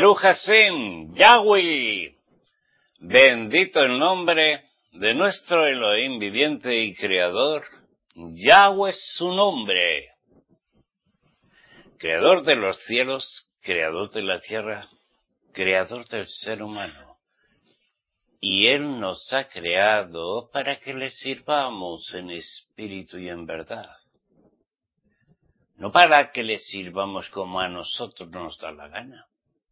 Baruch Hashem, Yahweh, bendito el nombre de nuestro Elohim viviente y creador. Yahweh es su nombre, creador de los cielos, creador de la tierra, creador del ser humano. Y Él nos ha creado para que le sirvamos en espíritu y en verdad. No para que le sirvamos como a nosotros nos da la gana.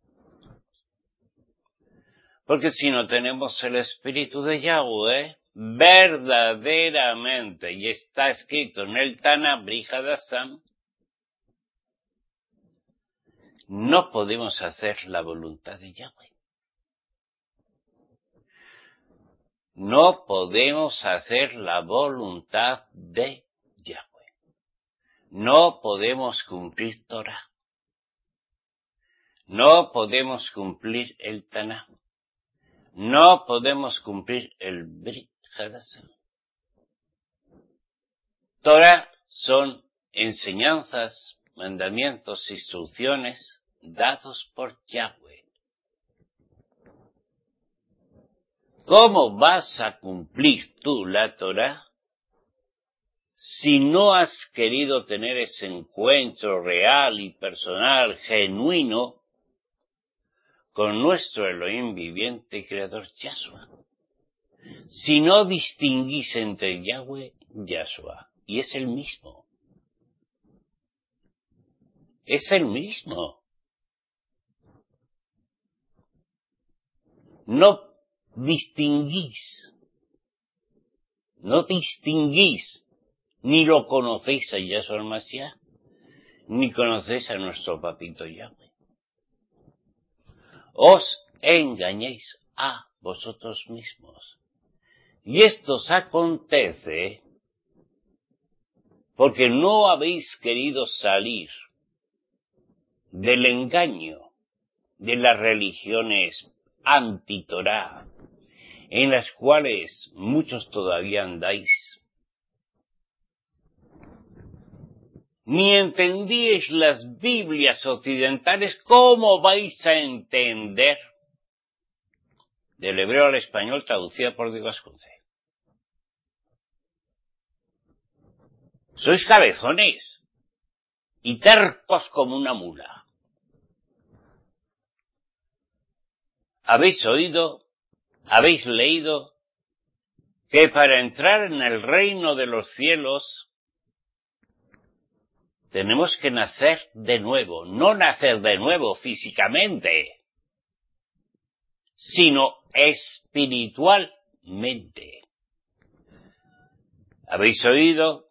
Porque si no tenemos el espíritu de Yahweh, verdaderamente, y está escrito en el Tanaj Brihadasam, no podemos hacer la voluntad de Yahweh. No podemos hacer la voluntad de Yahweh. No podemos cumplir Torah. No podemos cumplir el Tanaj. No podemos cumplir el Brit Hadasam. Torah son enseñanzas, mandamientos, instrucciones dados por Yahweh. ¿Cómo vas a cumplir tú la Torah si no has querido tener ese encuentro real y personal, genuino, con nuestro Elohim viviente y creador Yahshua? Si no distinguís entre Yahweh y Yahshua, y es el mismo. Es el mismo. No distinguís, ni lo conocéis a Yahshua el Mashiach, ni conocéis a nuestro papito Yahweh. Os engañéis a vosotros mismos. Y esto os acontece porque no habéis querido salir del engaño de las religiones anti-Torah, en las cuales muchos todavía andáis. Ni entendíais las Biblias occidentales. ¿Cómo vais a entender del hebreo al español traducida por Diego Ascunce? Sois cabezones y tercos como una mula. Habéis oído, habéis leído que para entrar en el reino de los cielos tenemos que nacer de nuevo, no nacer de nuevo físicamente, sino espiritualmente. Habéis oído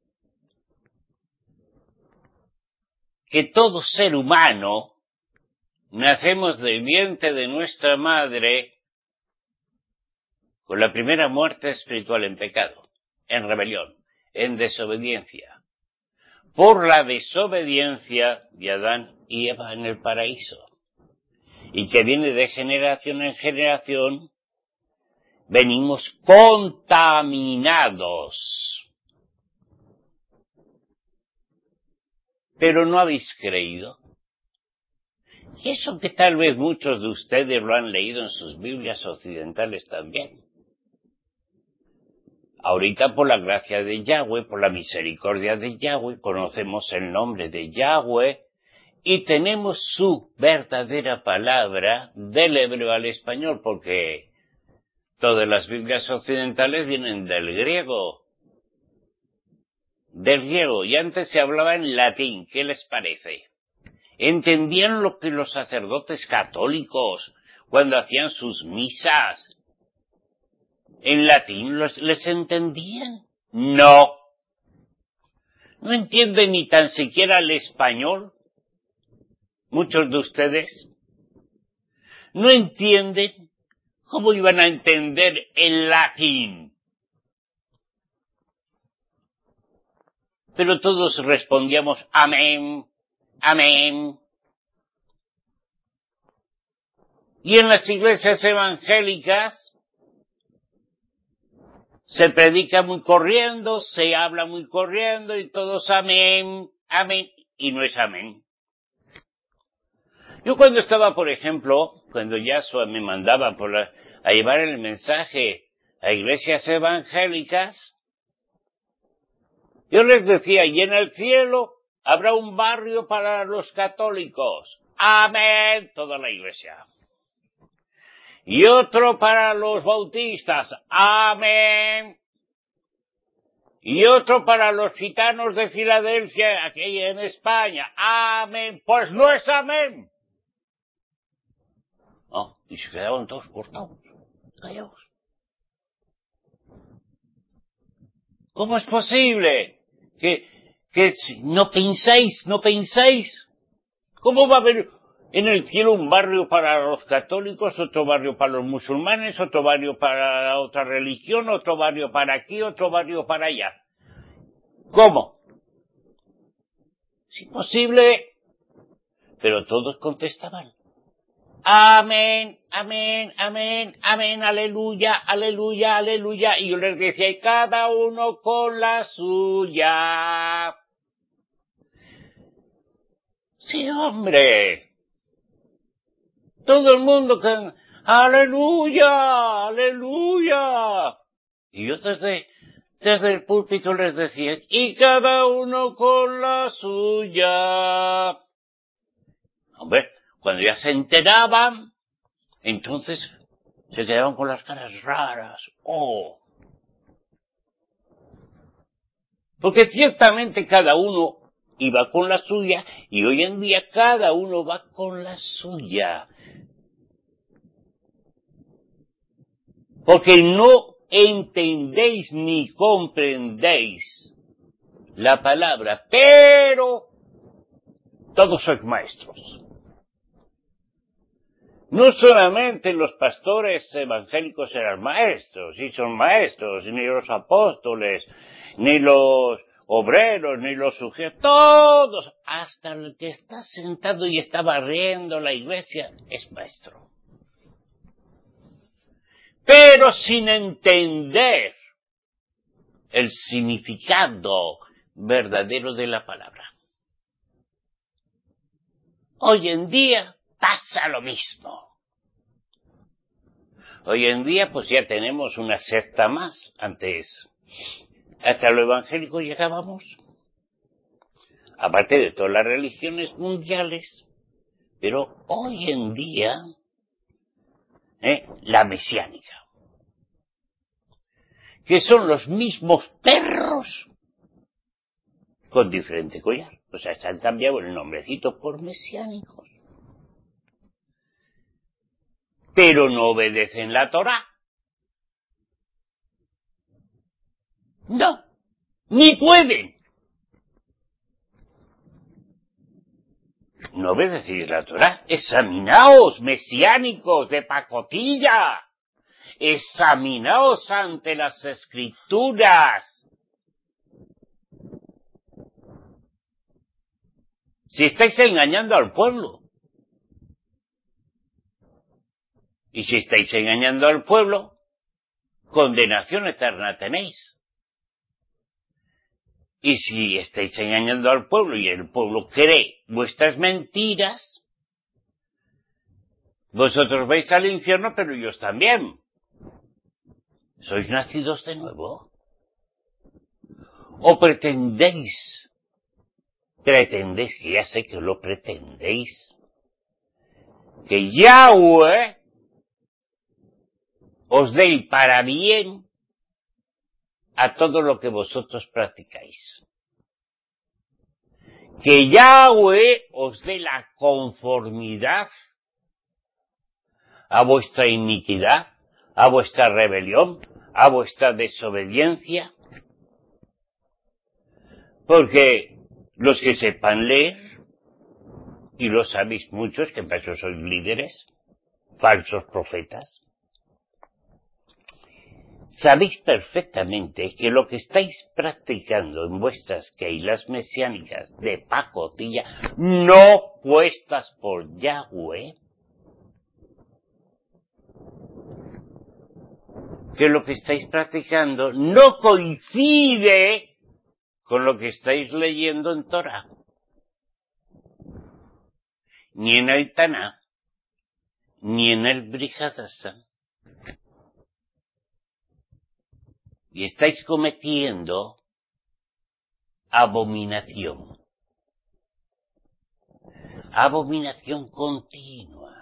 que todo ser humano nacemos del vientre de nuestra madre con la primera muerte espiritual en pecado, en rebelión, en desobediencia, por la desobediencia de Adán y Eva en el paraíso, y que viene de generación en generación. Venimos contaminados. Pero no habéis creído. Y eso que tal vez muchos de ustedes lo han leído en sus Biblias occidentales también. Ahorita, por la gracia de Yahweh, por la misericordia de Yahweh, conocemos el nombre de Yahweh y tenemos su verdadera palabra del hebreo al español, porque todas las Biblias occidentales vienen del griego, y antes se hablaba en latín. ¿Qué les parece? ¿Entendían lo que los sacerdotes católicos cuando hacían sus misas en latín les entendían? No. ¿No entienden ni tan siquiera el español? Muchos de ustedes no entienden. ¿Cómo iban a entender el latín? Pero todos respondíamos amén, amén. Y en las iglesias evangélicas se predica muy corriendo, se habla muy corriendo y todos amén, amén, y no es amén. Yo cuando estaba, por ejemplo, cuando Yahshua me mandaba a llevar el mensaje a iglesias evangélicas, yo les decía, y en el cielo habrá un barrio para los católicos. Amén, toda la iglesia. Y otro para los bautistas. Amén. Y otro para los gitanos de Filadelfia, aquí en España. Amén. Pues no es amén. Oh, y se quedaban todos cortados, callados. ¿Cómo es posible que no pensáis? ¿Cómo va a haber en el cielo un barrio para los católicos, otro barrio para los musulmanes, otro barrio para otra religión, otro barrio para aquí, otro barrio para allá? ¿Cómo? Es imposible. Pero todos contestaban. Amén, amén, amén, amén, aleluya, aleluya, aleluya. Y yo les decía, y cada uno con la suya. Sí, hombre. Todo el mundo que, aleluya, aleluya. Y yo desde el púlpito les decía, y cada uno con la suya. Hombre, cuando ya se enteraban, entonces se quedaban con las caras raras. Oh. Porque ciertamente cada uno iba con la suya y hoy en día cada uno va con la suya. Porque no entendéis ni comprendéis la palabra, pero todos sois maestros. No solamente los pastores evangélicos eran maestros, y son maestros, ni los apóstoles, ni los obreros, ni los sujetos, todos, hasta el que está sentado y está barriendo la iglesia, es maestro. Pero sin entender el significado verdadero de la palabra. Hoy en día pasa lo mismo. Hoy en día pues ya tenemos una secta más. Antes hasta lo evangélico llegábamos. Aparte de todas las religiones mundiales. Pero hoy en día la mesiánica. Que son los mismos perros con diferente collar. O sea, se han cambiado el nombrecito por mesiánicos. Pero no obedecen la Torá. No, ni pueden. No obedecéis la Torá. Examinaos, mesiánicos de pacotilla. Examinaos ante las Escrituras. Si estáis engañando al pueblo. Y si estáis engañando al pueblo, condenación eterna tenéis. Y si estáis engañando al pueblo y el pueblo cree vuestras mentiras, vosotros vais al infierno, pero ellos también. ¿Sois nacidos de nuevo? ¿O pretendéis, que ya sé que lo pretendéis, que Yahweh os dé el para bien a todo lo que vosotros practicáis? Que Yahweh os dé la conformidad a vuestra iniquidad, a vuestra rebelión, a vuestra desobediencia. Porque los que sepan leer, y lo sabéis muchos, que para eso sois líderes, falsos profetas, sabéis perfectamente que lo que estáis practicando en vuestras keilas mesiánicas de pacotilla, no puestas por Yahweh, que lo que estáis practicando no coincide con lo que estáis leyendo en Torah. ni en el Taná, ni en el Brit Hadashah. Y estáis cometiendo abominación. Abominación continua.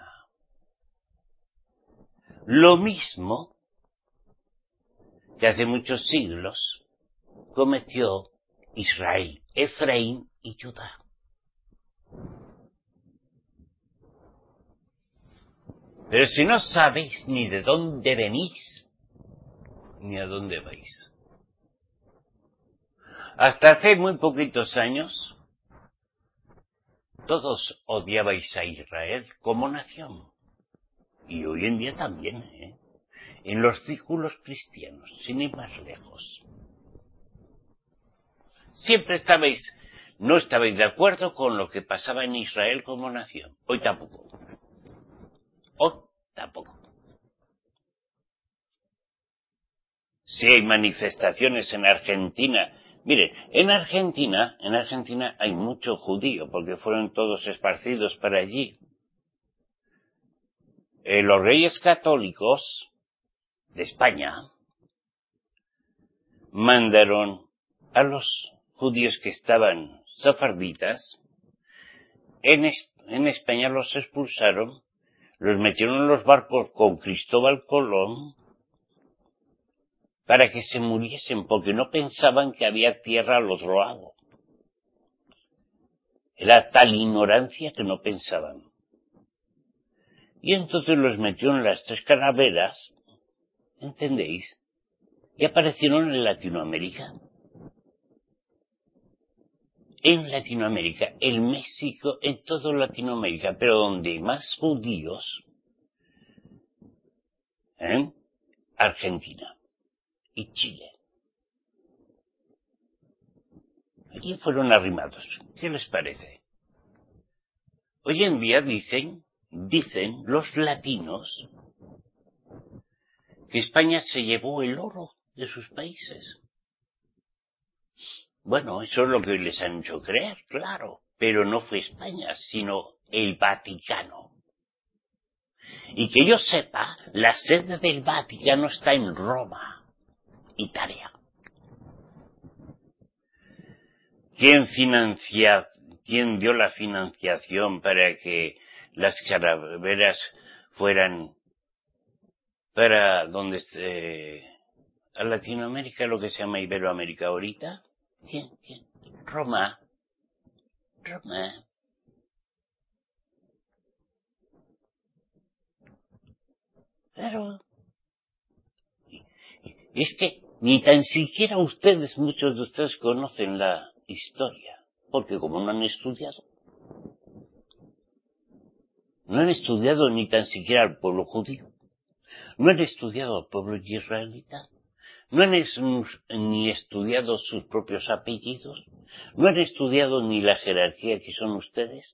Lo mismo que hace muchos siglos cometió Israel, Efraín y Judá. Pero si no sabéis ni de dónde venís, ni a dónde vais. Hasta hace muy poquitos años, todos odiabais a Israel como nación. Y hoy en día también, en los círculos cristianos, sin ir más lejos. Siempre no estabais de acuerdo con lo que pasaba en Israel como nación. Hoy tampoco. Hoy tampoco. Si hay manifestaciones en Argentina, mire, en Argentina hay mucho judío, porque fueron todos esparcidos para allí. Los reyes católicos de España mandaron a los judíos que estaban sefarditas, en España los expulsaron, los metieron en los barcos con Cristóbal Colón para que se muriesen, porque no pensaban que había tierra al otro lado. Era tal ignorancia que no pensaban. Y entonces los metió en las 3 calaveras, ¿entendéis? Y aparecieron en Latinoamérica. En Latinoamérica, en México, en toda Latinoamérica, pero donde hay más judíos, Argentina y Chile. Allí fueron arrimados. ¿Qué les parece? Hoy en día dicen los latinos que España se llevó el oro de sus países. Bueno, eso es lo que les han hecho creer, claro, pero no fue España, sino el Vaticano. Y que yo sepa, la sede del Vaticano está en Roma, Italia. ¿Quién dio la financiación para que las calaveras fueran para a Latinoamérica, lo que se llama Iberoamérica ahorita? ¿Quién? Roma. Claro. Es que ni tan siquiera muchos de ustedes conocen la historia, porque como no han estudiado ni tan siquiera al pueblo judío, no han estudiado al pueblo israelita, no han ni estudiado sus propios apellidos, no han estudiado ni la jerarquía que son ustedes.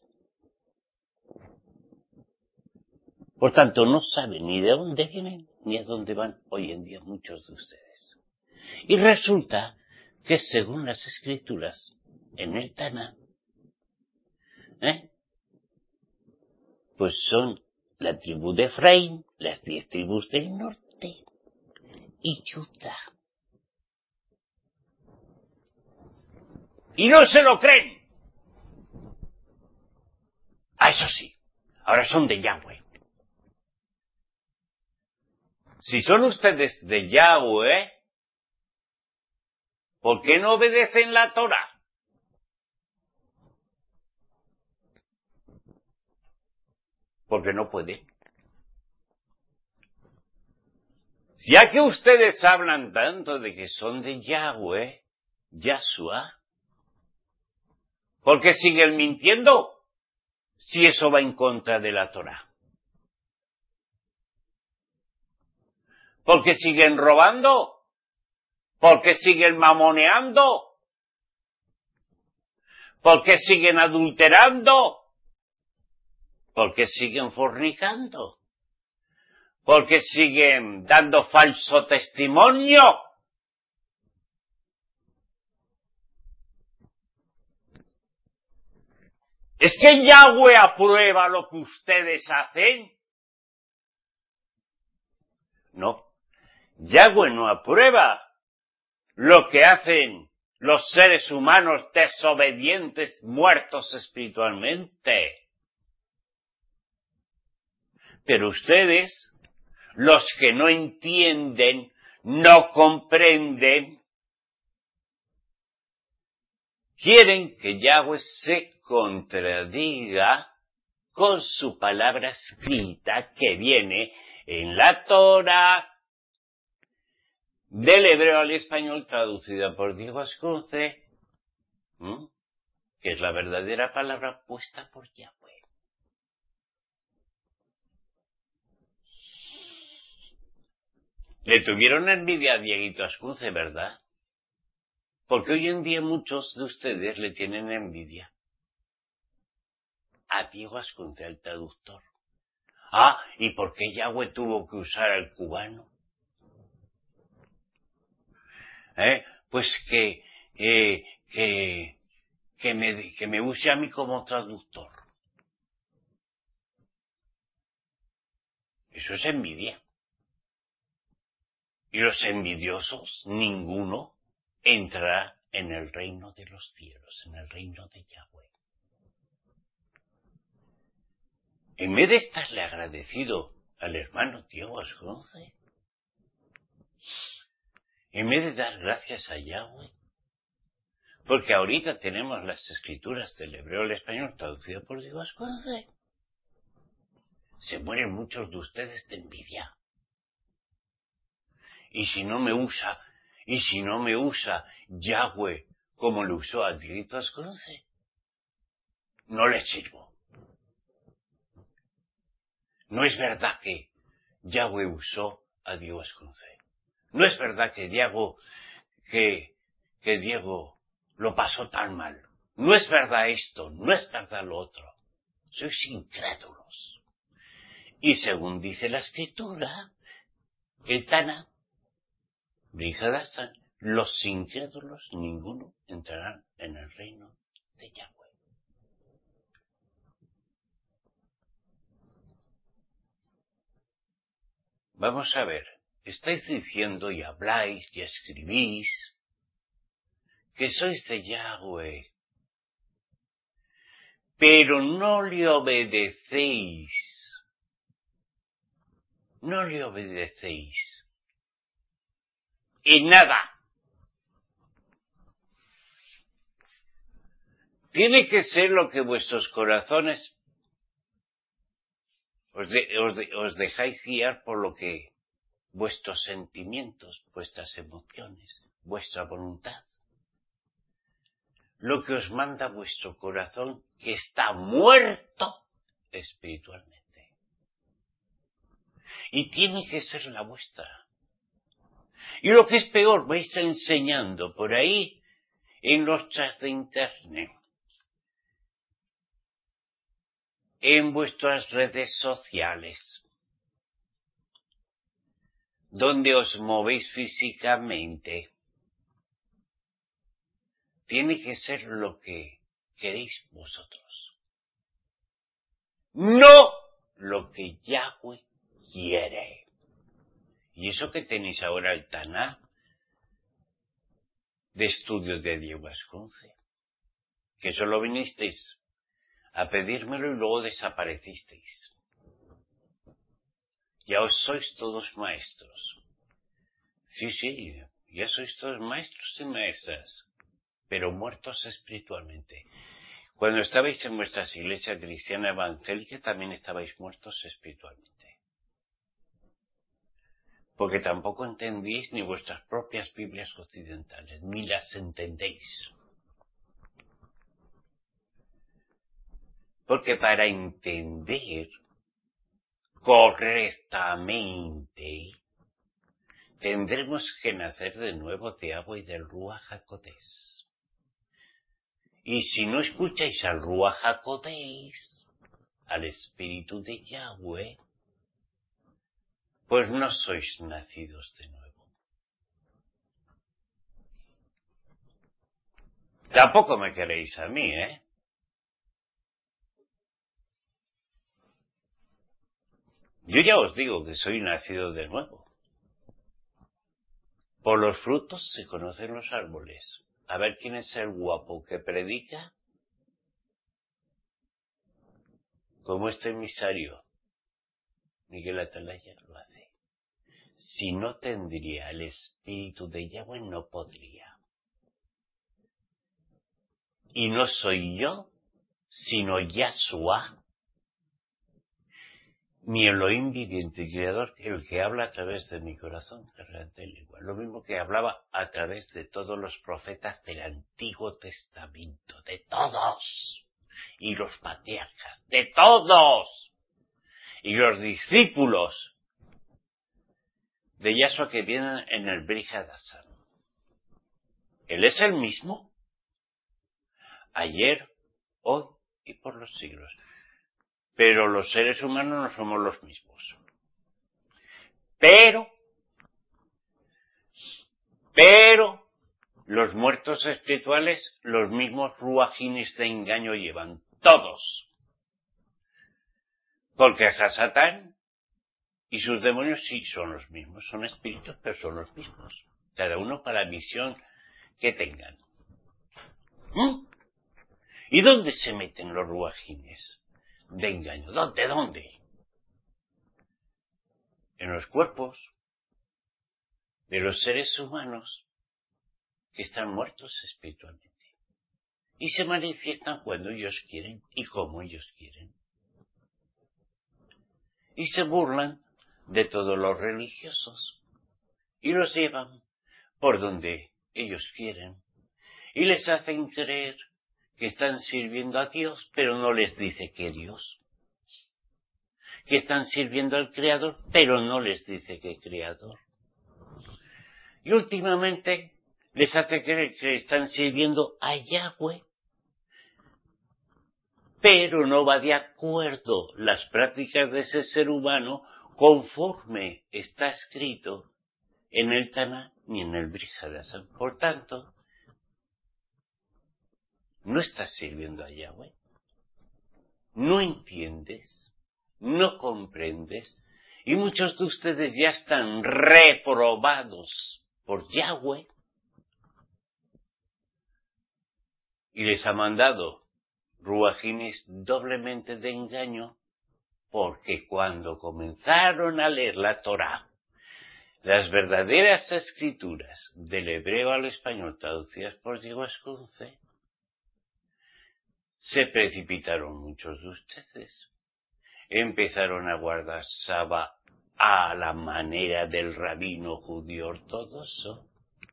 Por tanto, no saben ni de dónde vienen ni a dónde van hoy en día muchos de ustedes. Y resulta que según las escrituras, en el Taná, pues son la tribu de Efraín, las 10 tribus del norte y Judá. Y no se lo creen. Eso sí, ahora son de Yahweh. Si son ustedes de Yahweh, ¿por qué no obedecen la Torah? Porque no pueden. Ya que ustedes hablan tanto de que son de Yahweh, Yahshua, ¿por qué siguen mintiendo si eso va en contra de la Torah? ¿Por qué siguen robando? ¿Por qué siguen mamoneando? ¿Por qué siguen adulterando? ¿Por qué siguen fornicando? ¿Por qué siguen dando falso testimonio? ¿Es que Yahweh aprueba lo que ustedes hacen? No, Yahweh no aprueba lo que hacen los seres humanos desobedientes, muertos espiritualmente. Pero ustedes, los que no entienden, no comprenden, quieren que Yahweh se contradiga con su palabra escrita que viene en la Torah, del hebreo al español, traducida por Diego Ascunce, que es la verdadera palabra puesta por Yahweh. Le tuvieron envidia a Dieguito Ascunce, ¿verdad? Porque hoy en día muchos de ustedes le tienen envidia a Diego Ascunce, el traductor. Ah, ¿y por qué Yahweh tuvo que usar al cubano? Pues que me use a mí como traductor. Eso es envidia. Y los envidiosos, ninguno entrará en el reino de los cielos, en el reino de Yahweh. En vez de estarle agradecido al hermano Diego Ascunce, en vez de dar gracias a Yahweh, porque ahorita tenemos las escrituras del hebreo al español traducidas por Diego Ascunce, se mueren muchos de ustedes de envidia. Y si no me usa Yahweh como lo usó a Dieguito Ascunce, no le sirvo. No es verdad que Yahweh usó a Diego Ascunce. No es verdad que Diego lo pasó tan mal. No es verdad esto, no es verdad lo otro. Sois incrédulos. Y según dice la escritura, el Tana, los incrédulos ninguno entrarán en el reino de Yahweh. Vamos a ver, estáis diciendo y habláis y escribís que sois de Yahweh, pero no le obedecéis. No le obedecéis en nada. Tiene que ser lo que vuestros corazones os dejáis guiar por lo que vuestros sentimientos, vuestras emociones, vuestra voluntad. Lo que os manda vuestro corazón, que está muerto espiritualmente. Y tiene que ser la vuestra. Y lo que es peor, vais enseñando por ahí en los chats de internet, en vuestras redes sociales, donde os movéis físicamente. Tiene que ser lo que queréis vosotros. No lo que Yahweh quiere. Y eso que tenéis ahora el Taná de estudio de Diego Ascunce, que solo vinisteis a pedírmelo y luego desaparecisteis. Ya os sois todos maestros. Sí, ya sois todos maestros y maestras, pero muertos espiritualmente. Cuando estabais en vuestras iglesias cristianas evangélicas también estabais muertos espiritualmente. Porque tampoco entendéis ni vuestras propias Biblias occidentales, ni las entendéis. Porque para entender correctamente tendremos que nacer de nuevo de agua y del Ruach HaKodesh. Y si no escucháis al Ruach HaKodesh, al Espíritu de Yahweh, pues no sois nacidos de nuevo. Tampoco me queréis a mí, Yo ya os digo que soy nacido de nuevo. Por los frutos se conocen los árboles. A ver quién es el guapo que predica, como este emisario Miguel Atalaya lo hace. Si no tendría el espíritu de Yahweh, no podría. Y no soy yo, sino Yahshua, mi Elohim viviente y creador, el que habla a través de mi corazón, lo mismo que hablaba a través de todos los profetas del Antiguo Testamento, de todos, y los patriarcas, de todos, y los discípulos de Yahshua que vienen en el Brit Hadashah. Él es el mismo, ayer, hoy y por los siglos. Pero los seres humanos no somos los mismos. Pero, los muertos espirituales, los mismos ruajines de engaño llevan, todos. Porque Hasatán y sus demonios sí son los mismos, son espíritus, pero son los mismos. Cada uno para la misión que tengan. ¿Y dónde se meten los ruajines de engaño? ¿Dónde? En los cuerpos de los seres humanos que están muertos espiritualmente. Y se manifiestan cuando ellos quieren y como ellos quieren. Y se burlan de todos los religiosos. Y los llevan por donde ellos quieren. Y les hacen creer que están sirviendo a Dios, pero no les dice que Dios. Que están sirviendo al Creador, pero no les dice que Creador. Y últimamente les hace creer que están sirviendo a Yahweh, pero no va de acuerdo las prácticas de ese ser humano conforme está escrito en el Taná ni en el Brit Hadashah. Por tanto, no estás sirviendo a Yahweh, no entiendes, no comprendes, y muchos de ustedes ya están reprobados por Yahweh, y les ha mandado ruajines doblemente de engaño, porque cuando comenzaron a leer la Torá, las verdaderas escrituras del hebreo al español traducidas por Diego Ascunce, se precipitaron muchos de ustedes. Empezaron a guardar Shabbat a la manera del rabino judío ortodoxo.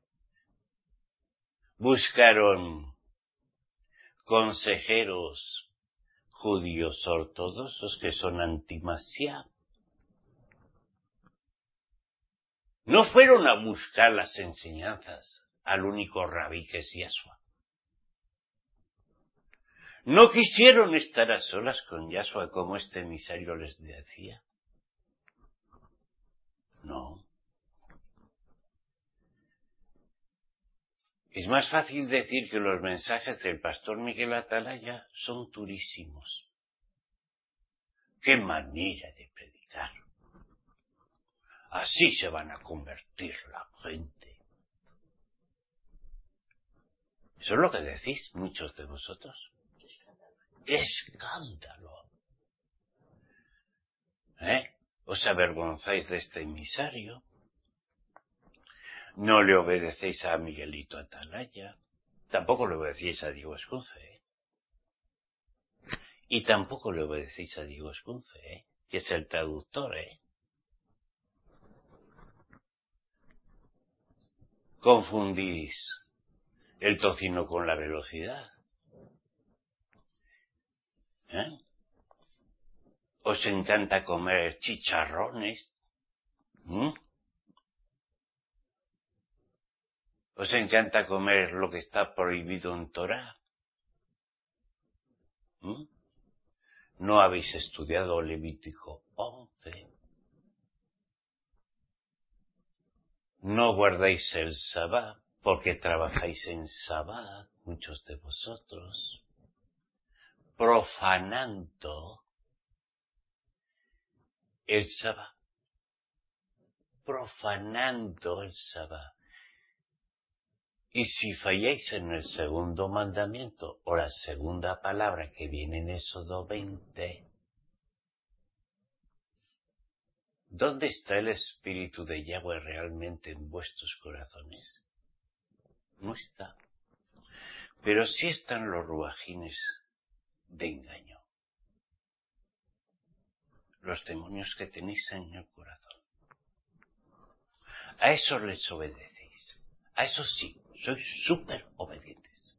Buscaron consejeros judíos ortodoxos que son anti-Mashiach. No fueron a buscar las enseñanzas al único rabí que es Yahshua. No quisieron estar a solas con Yahshua como este emisario les decía. No. Es más fácil decir que los mensajes del pastor Miguel Atalaya son durísimos. ¡Qué manera de predicar! Así se van a convertir la gente. Eso es lo que decís muchos de vosotros. ¡Qué escándalo! ¿Os avergonzáis de este emisario? No le obedecéis a Miguelito Atalaya. Tampoco le obedecéis a Diego Ascunce. Y tampoco le obedecéis a Diego Ascunce, que es el traductor. Confundís el tocino con la velocidad. Os encanta comer chicharrones. Os encanta comer lo que está prohibido en Torá. No habéis estudiado Levítico 11. No guardáis el Sabbat porque trabajáis en Sabbat, muchos de vosotros, profanando el Sabbat, profanando el Sabbat. Y si falláis en el segundo mandamiento o la segunda palabra que viene en Éxodo 20, ¿dónde está el Espíritu de Yahweh realmente en vuestros corazones? No está. Pero sí están los ruajines de engaño, los demonios que tenéis en el corazón. A eso les obedecéis. A eso sí, sois súper obedientes.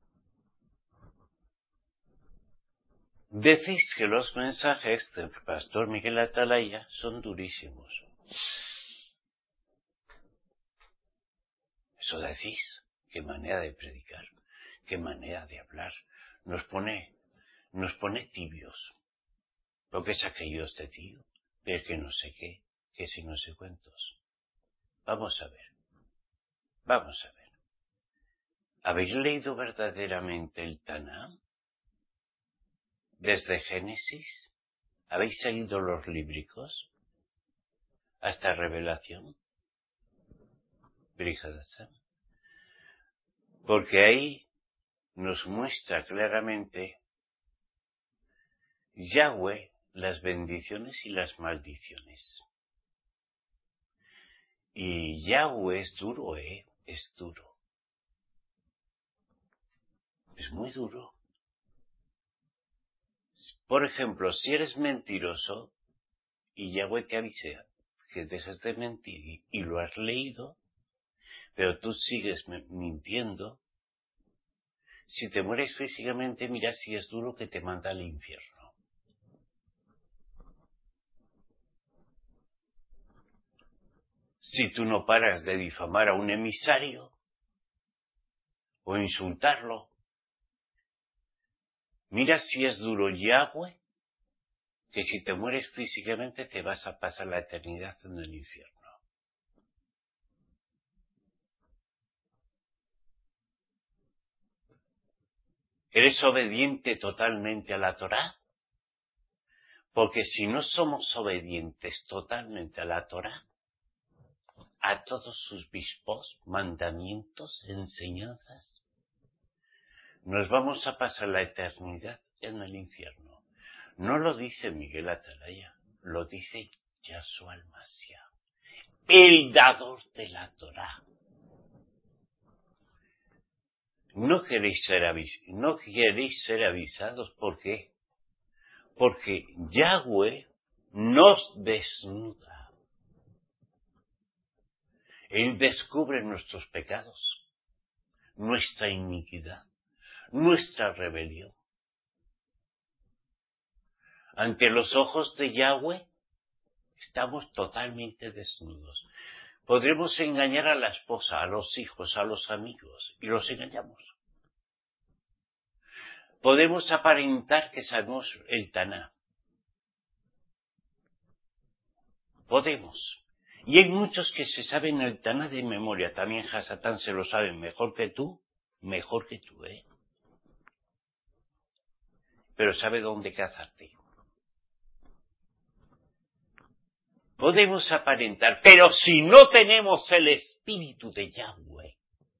Decís que los mensajes del pastor Miguel Atalaya son durísimos. Eso decís. Qué manera de predicar, qué manera de hablar. Nos pone tibios. Lo que es aquello este tío, el que no sé qué, que si no sé cuántos. Vamos a ver. ¿Habéis leído verdaderamente el Taná? Desde Génesis, ¿habéis seguido los líbricos? Hasta Revelación. Brihadasam. Porque ahí nos muestra claramente Yahweh las bendiciones y las maldiciones. Y Yahweh es duro, es duro. Es muy duro. Por ejemplo, si eres mentiroso y Yahweh te avisa que dejes de mentir y lo has leído, pero tú sigues mintiendo, si te mueres físicamente, mira si es duro que te manda al infierno. Si tú no paras de difamar a un emisario o insultarlo, mira si es duro Yahweh, que si te mueres físicamente te vas a pasar la eternidad en el infierno. ¿Eres obediente totalmente a la Torá? Porque si no somos obedientes totalmente a la Torá, a todos sus vispos, mandamientos, enseñanzas, nos vamos a pasar la eternidad en el infierno. No lo dice Miguel Atalaya, lo dice Yahshua al-Mashiach, el dador de la Torá. No queréis ser avisados, ¿por qué? Porque Yahweh nos desnuda. Él descubre nuestros pecados, nuestra iniquidad, nuestra rebelión. Ante los ojos de Yahweh estamos totalmente desnudos. Podremos engañar a la esposa, a los hijos, a los amigos, y los engañamos. Podemos aparentar que sabemos el Taná. Podemos. Y hay muchos que se saben el Taná de memoria. También Hasatán se lo sabe mejor que tú, Pero sabe dónde cazarte. Podemos aparentar, pero si no tenemos el espíritu de Yahweh,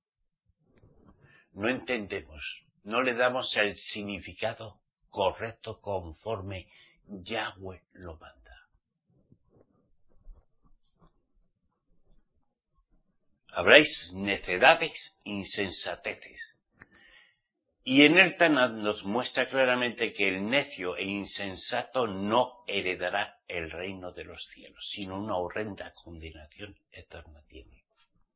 no entendemos, no le damos el significado correcto conforme Yahweh lo manda. Habráis necedades, insensateces. Y en el Tanat nos muestra claramente que el necio e insensato no heredará el reino de los cielos, sino una horrenda condenación eterna tiene.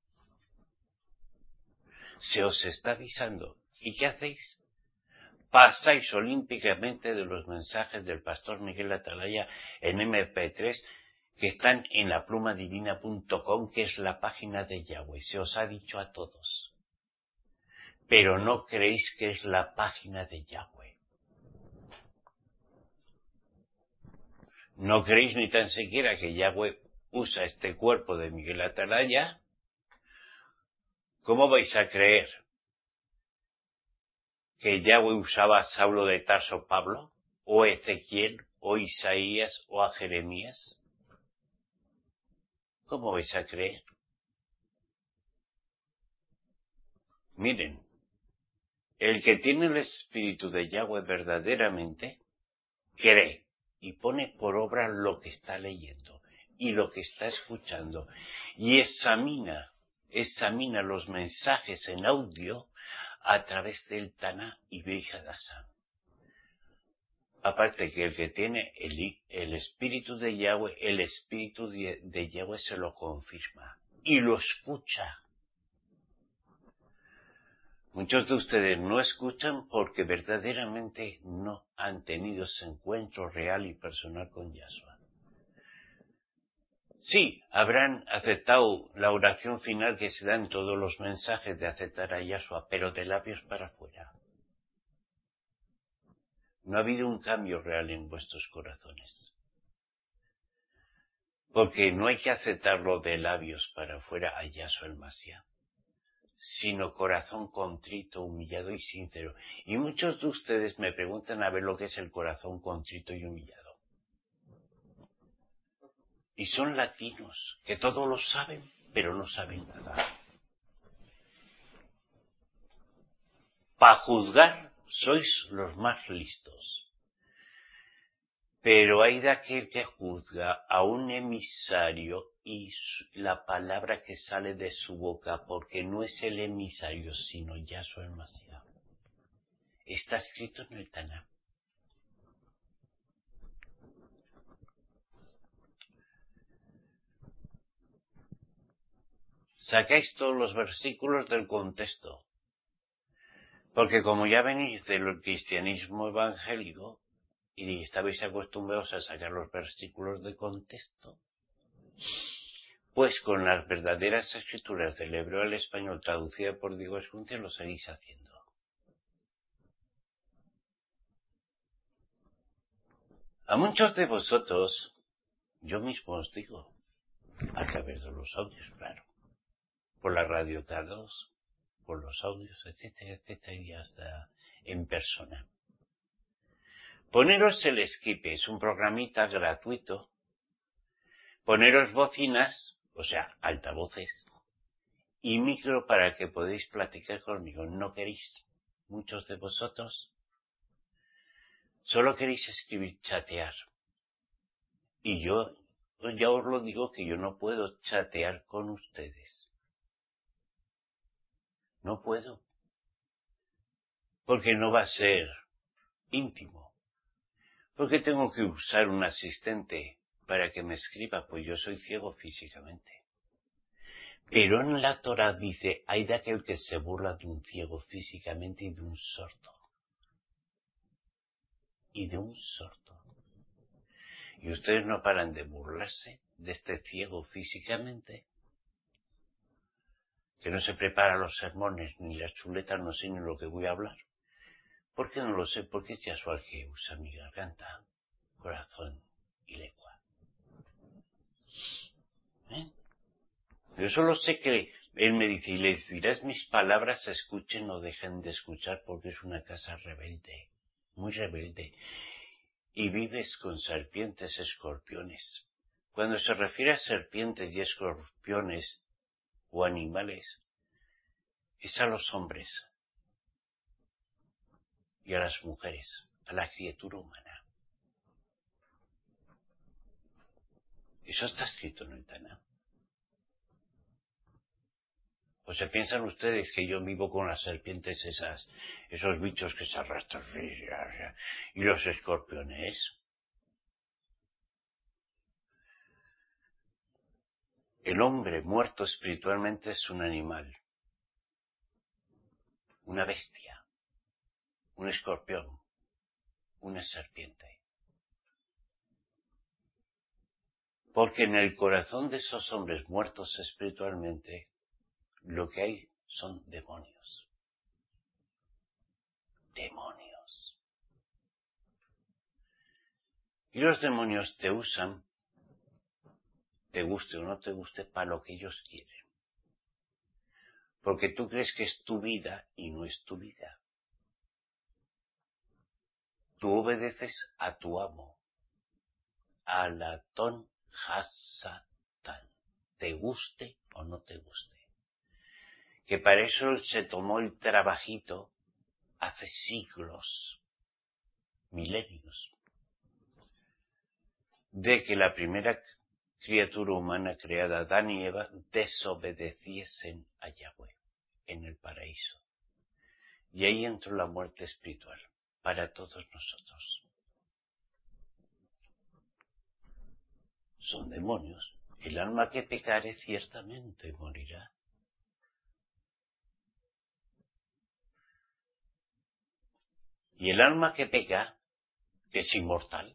Se os está avisando. ¿Y qué hacéis? Pasáis olímpicamente de los mensajes del pastor Miguel Atalaya en MP3 que están en laplumadivina.com, que es la página de Yahweh. Se os ha dicho a todos. Pero no creéis que es la página de Yahweh. No creéis ni tan siquiera que Yahweh usa este cuerpo de Miguel Atalaya. ¿Cómo vais a creer que Yahweh usaba a Saulo de Tarso Pablo, o Ezequiel, o Isaías, o a Jeremías? ¿Cómo vais a creer? Miren, el que tiene el espíritu de Yahweh verdaderamente cree y pone por obra lo que está leyendo y lo que está escuchando y examina los mensajes en audio a través del Taná y Brit Hadashah. Aparte que el que tiene el espíritu de Yahweh, el espíritu de Yahweh se lo confirma y lo escucha. Muchos de ustedes no escuchan porque verdaderamente no han tenido ese encuentro real y personal con Yahshua. Sí, habrán aceptado la oración final que se da en todos los mensajes de aceptar a Yahshua, pero de labios para afuera. No ha habido un cambio real en vuestros corazones. Porque no hay que aceptarlo de labios para afuera a Yahshua el Mashiach, sino corazón contrito, humillado y sincero. Y muchos de ustedes me preguntan a ver lo que es el corazón contrito y humillado. Y son latinos, que todo lo saben, pero no saben nada. Para juzgar sois los más listos. Pero hay de aquel que juzga a un emisario y la palabra que sale de su boca, porque no es el emisario, sino Yahshua el Mashiach. Está escrito en el Taná. Sacáis todos los versículos del contexto, porque como ya venís del cristianismo evangélico y estabais acostumbrados a sacar los versículos de contexto, pues con las verdaderas escrituras del hebreo al español traducida por Diego Escuncia lo seguís haciendo. A muchos de vosotros, yo mismo os digo, a través de los audios, claro, por la radio K2, por los audios, etcétera, etcétera, y hasta en persona. Poneros el Skype, es un programita gratuito. Poneros bocinas, o sea, altavoces, y micro para que podáis platicar conmigo. No queréis, muchos de vosotros, solo queréis escribir, chatear. Y yo ya os lo digo que yo no puedo chatear con ustedes. No puedo. Porque no va a ser íntimo. Porque tengo que usar un asistente para que me escriba, pues yo soy ciego físicamente. Pero en la Torah dice, hay de aquel que se burla de un ciego físicamente y de un sordo. Y de un sordo. Y ustedes no paran de burlarse de este ciego físicamente, que no se prepara los sermones ni las chuletas, no sé ni lo que voy a hablar. ¿Por qué no lo sé? Porque es Yahshua el que usa mi garganta, corazón y lengua. Yo solo sé que él me dice, y les dirás mis palabras, escuchen o dejen de escuchar, porque es una casa rebelde, muy rebelde. Y vives con serpientes, escorpiones. Cuando se refiere a serpientes y escorpiones o animales, es a los hombres y a las mujeres, a la criatura humana. Eso está escrito en el Taná. ¿O se piensan ustedes que yo vivo con las serpientes esos bichos que se arrastran, y los escorpiones? El hombre muerto espiritualmente es un animal, una bestia, un escorpión, una serpiente. Porque en el corazón de esos hombres muertos espiritualmente, lo que hay son demonios. Demonios. Y los demonios te usan, te guste o no te guste, para lo que ellos quieren. Porque tú crees que es tu vida y no es tu vida. Tú obedeces a tu amo, a Latón Hasatán. te guste o no te guste. Que para eso él se tomó el trabajito hace siglos, milenios, de que la primera criatura humana creada, Adán y Eva, desobedeciesen a Yahweh en el paraíso. Y ahí entró la muerte espiritual para todos nosotros. Son demonios. El alma que pecare ciertamente morirá. Y el alma que peca, que es inmortal,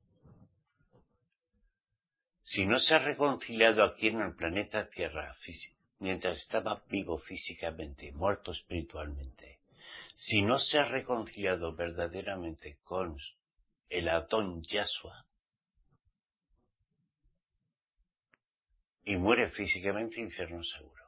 si no se ha reconciliado aquí en el planeta Tierra, mientras estaba vivo físicamente, muerto espiritualmente, si no se ha reconciliado verdaderamente con el Adón Yahshua, y muere físicamente, infierno seguro,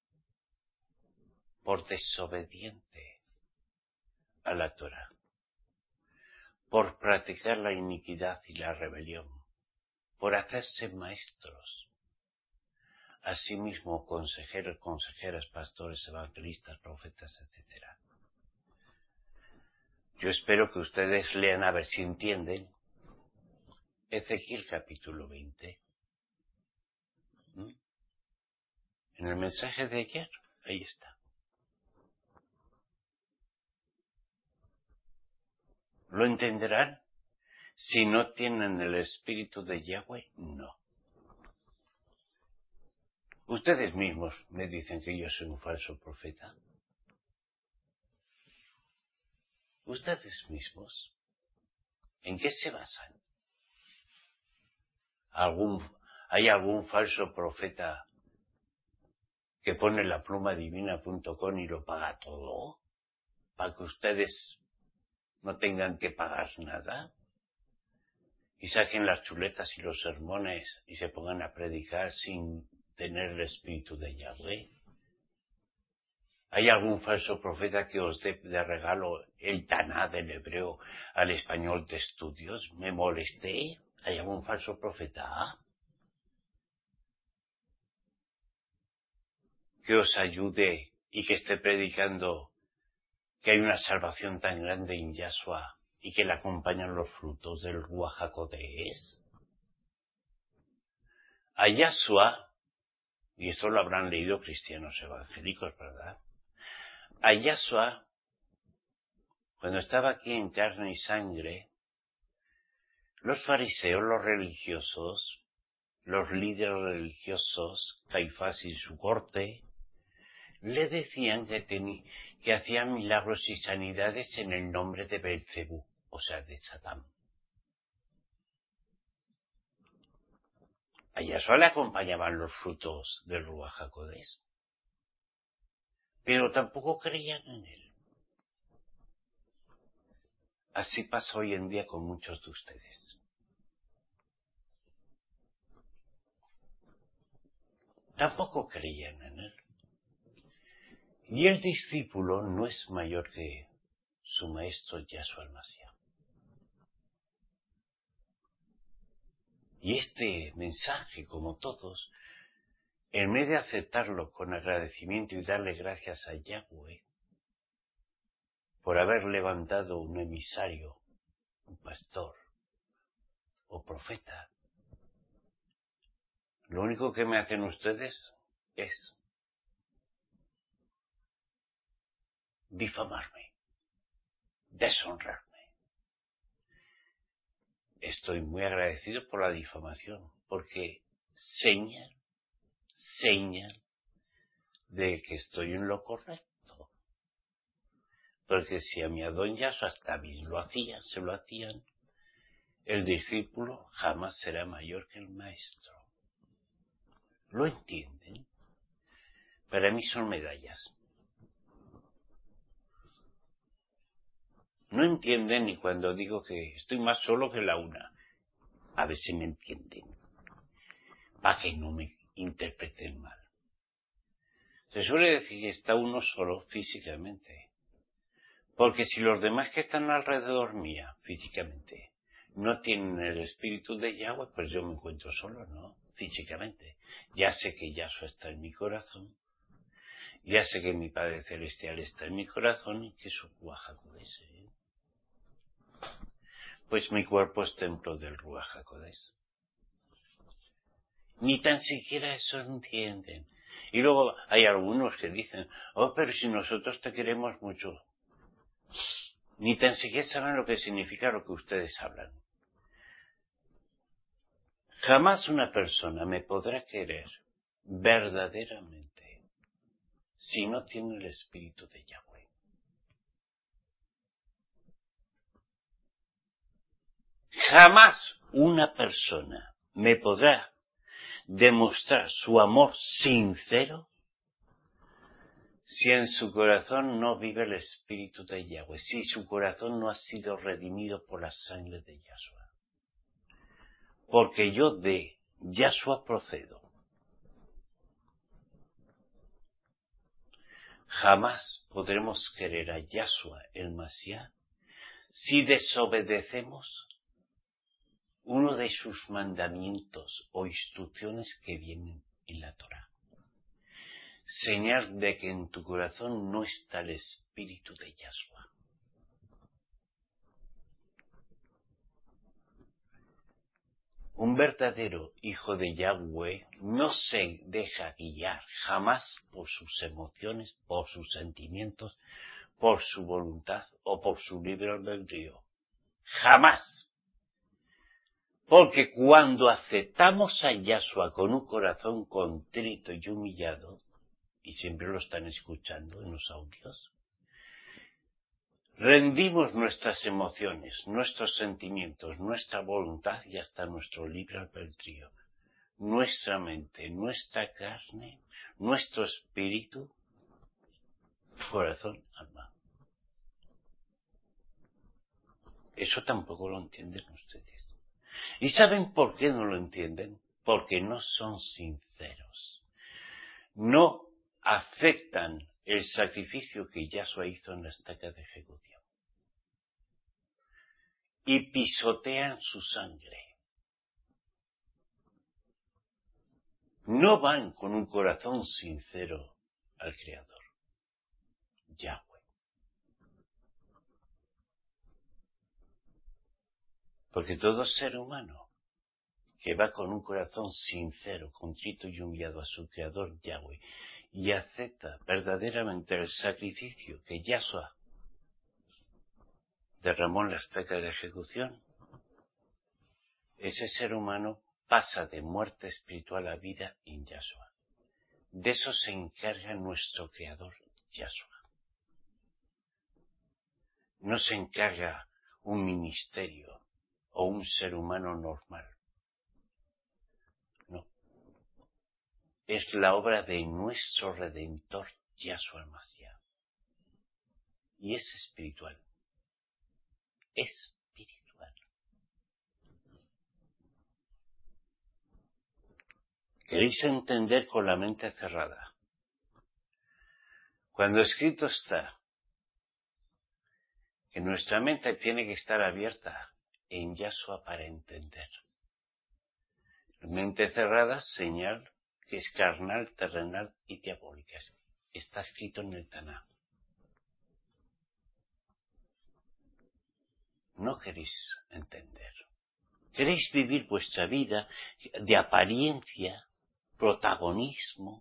por desobediente a la Torah, por practicar la iniquidad y la rebelión, por hacerse maestros, asimismo consejeros, consejeras, pastores, evangelistas, profetas, etc. Yo espero que ustedes lean a ver si entienden Ezequiel capítulo 20. En el mensaje de ayer, ahí está. ¿Lo entenderán? Si no tienen el espíritu de Yahweh, no. Ustedes mismos me dicen que yo soy un falso profeta. Ustedes mismos, ¿en qué se basan? ¿Hay algún falso profeta que pone la pluma divina.com y lo paga todo? ¿Para que ustedes no tengan que pagar nada? Y saquen las chuletas y los sermones y se pongan a predicar sin tener el espíritu de Yahweh. ¿Hay algún falso profeta que os dé de regalo el Taná del hebreo al español de estudios? ¿Me molesté? ¿Hay algún falso profeta que os ayude y que esté predicando que hay una salvación tan grande en Yahshua y que le acompañan los frutos del Ruach HaKodesh? A Yahshua, y esto lo habrán leído cristianos evangélicos, ¿verdad? A Yahshua, cuando estaba aquí en carne y sangre, los fariseos, los religiosos, los líderes religiosos, Caifás y su corte, le decían que hacía milagros y sanidades en el nombre de Belcebú, o sea, de Satán. A Yahshua le acompañaban los frutos del Ruach HaKodesh, pero tampoco creían en él. Así pasa hoy en día con muchos de ustedes. Tampoco creían en él. Y el discípulo no es mayor que su maestro Yahshua el Mashiach. Y este mensaje, como todos, en vez de aceptarlo con agradecimiento y darle gracias a Yahweh por haber levantado un emisario, un pastor o profeta, lo único que me hacen ustedes es difamarme, deshonrarme. Estoy muy agradecido por la difamación, porque señal de que estoy en lo correcto. Porque si a mi Adón Yahshua también se lo hacían, el discípulo jamás será mayor que el maestro. ¿Lo entienden? Para mí son medallas. No entienden ni cuando digo que estoy más solo que la una. A ver si me entienden. Para que no me interpreten mal. Se suele decir que está uno solo físicamente. Porque si los demás que están alrededor mía, físicamente, no tienen el espíritu de Yahweh, pues yo me encuentro solo, ¿no? físicamente. Ya sé que Yahshua está en mi corazón, ya sé que mi Padre Celestial está en mi corazón y que su Ruach HaKodesh. Pues mi cuerpo es templo del Ruach HaKodesh. Ni tan siquiera eso entienden. Y luego hay algunos que dicen, oh, pero si nosotros te queremos mucho. Ni tan siquiera saben lo que significa lo que ustedes hablan. Jamás una persona me podrá querer verdaderamente si no tiene el espíritu de Yahweh. Jamás una persona me podrá demostrar su amor sincero si en su corazón no vive el espíritu de Yahweh, si su corazón no ha sido redimido por la sangre de Yahshua. Porque yo de Yahshua procedo. Jamás podremos querer a Yahshua el Mashiach si desobedecemos uno de sus mandamientos o instrucciones que vienen en la Torá. Señal de que en tu corazón no está el espíritu de Yahshua. Un verdadero hijo de Yahweh no se deja guiar jamás por sus emociones, por sus sentimientos, por su voluntad o por su libre albedrío. Jamás. Porque cuando aceptamos a Yahshua con un corazón contrito y humillado, y siempre lo están escuchando en los audios, rendimos nuestras emociones, nuestros sentimientos, nuestra voluntad y hasta nuestro libre albedrío, nuestra mente, nuestra carne, nuestro espíritu, corazón, alma. Eso tampoco lo entienden ustedes. ¿Y saben por qué no lo entienden? Porque no son sinceros. No aceptan el sacrificio que Yahshua hizo en la estaca de ejecución. Y pisotean su sangre. No van con un corazón sincero al Creador, Yahweh. Porque todo ser humano que va con un corazón sincero, contrito y humillado a su Creador, Yahweh, y acepta verdaderamente el sacrificio que Yahshua derramó en la estaca de ejecución, ese ser humano pasa de muerte espiritual a vida en Yahshua. De eso se encarga nuestro Creador, Yahshua. No se encarga un ministerio o un ser humano normal. No. Es la obra de nuestro Redentor, Yahshua el Mashiach. Y es espiritual. Espiritual. ¿Queréis entender con la mente cerrada? Cuando escrito está que nuestra mente tiene que estar abierta en Yahshua para entender. Mente cerrada, señal que es carnal, terrenal y diabólica. Está escrito en el Taná. No queréis entender. Queréis vivir vuestra vida de apariencia, protagonismo,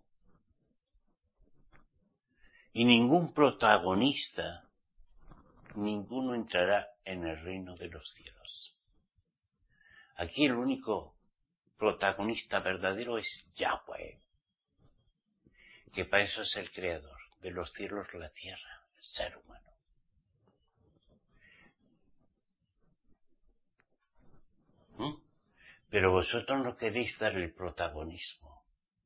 y ningún protagonista, ninguno entrará en el reino de los cielos. Aquí el único protagonista verdadero es Yahweh, que para eso es el creador de los cielos, la tierra, el ser humano. Pero vosotros no queréis dar el protagonismo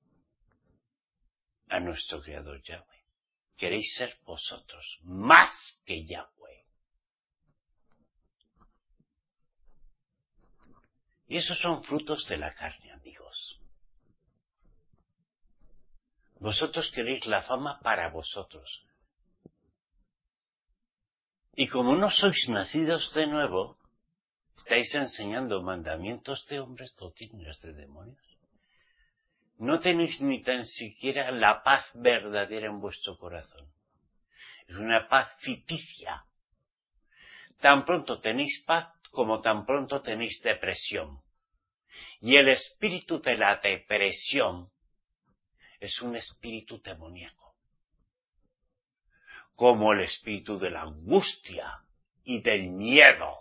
a nuestro creador Yahweh. Queréis ser vosotros más que Yahweh. Y esos son frutos de la carne, amigos. Vosotros queréis la fama para vosotros. Y como no sois nacidos de nuevo, estáis enseñando mandamientos de hombres, doctrinas de demonios. no tenéis ni tan siquiera la paz verdadera en vuestro corazón. Es una paz ficticia. Tan pronto tenéis paz como tan pronto tenéis depresión. Y el espíritu de la depresión es un espíritu demoníaco, como el espíritu de la angustia y del miedo.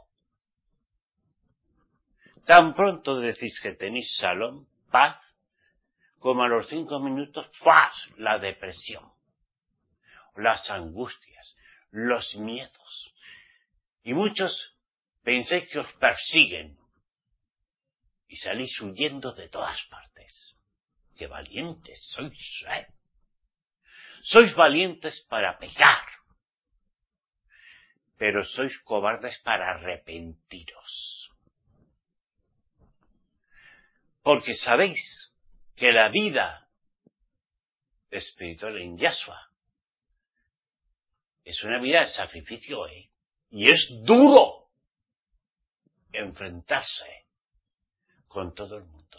Tan pronto decís que tenéis salón, paz, como a los 5 minutos, ¡fas!, la depresión, las angustias, los miedos. Y muchos pensáis que os persiguen y salís huyendo de todas partes. ¡Qué valientes sois, eh! Sois valientes para pecar, pero sois cobardes para arrepentiros. Porque sabéis que la vida espiritual en Yahshua es una vida de sacrificio, y es duro enfrentarse con todo el mundo.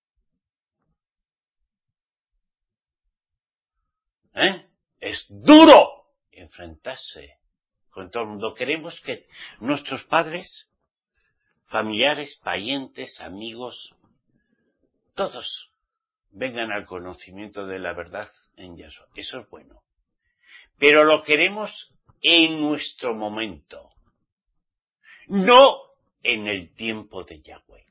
Es duro enfrentarse con todo el mundo. Queremos que nuestros padres, familiares, parientes, amigos, todos vengan al conocimiento de la verdad en Yahshua. Eso es bueno. Pero lo queremos en nuestro momento, no en el tiempo de Yahweh.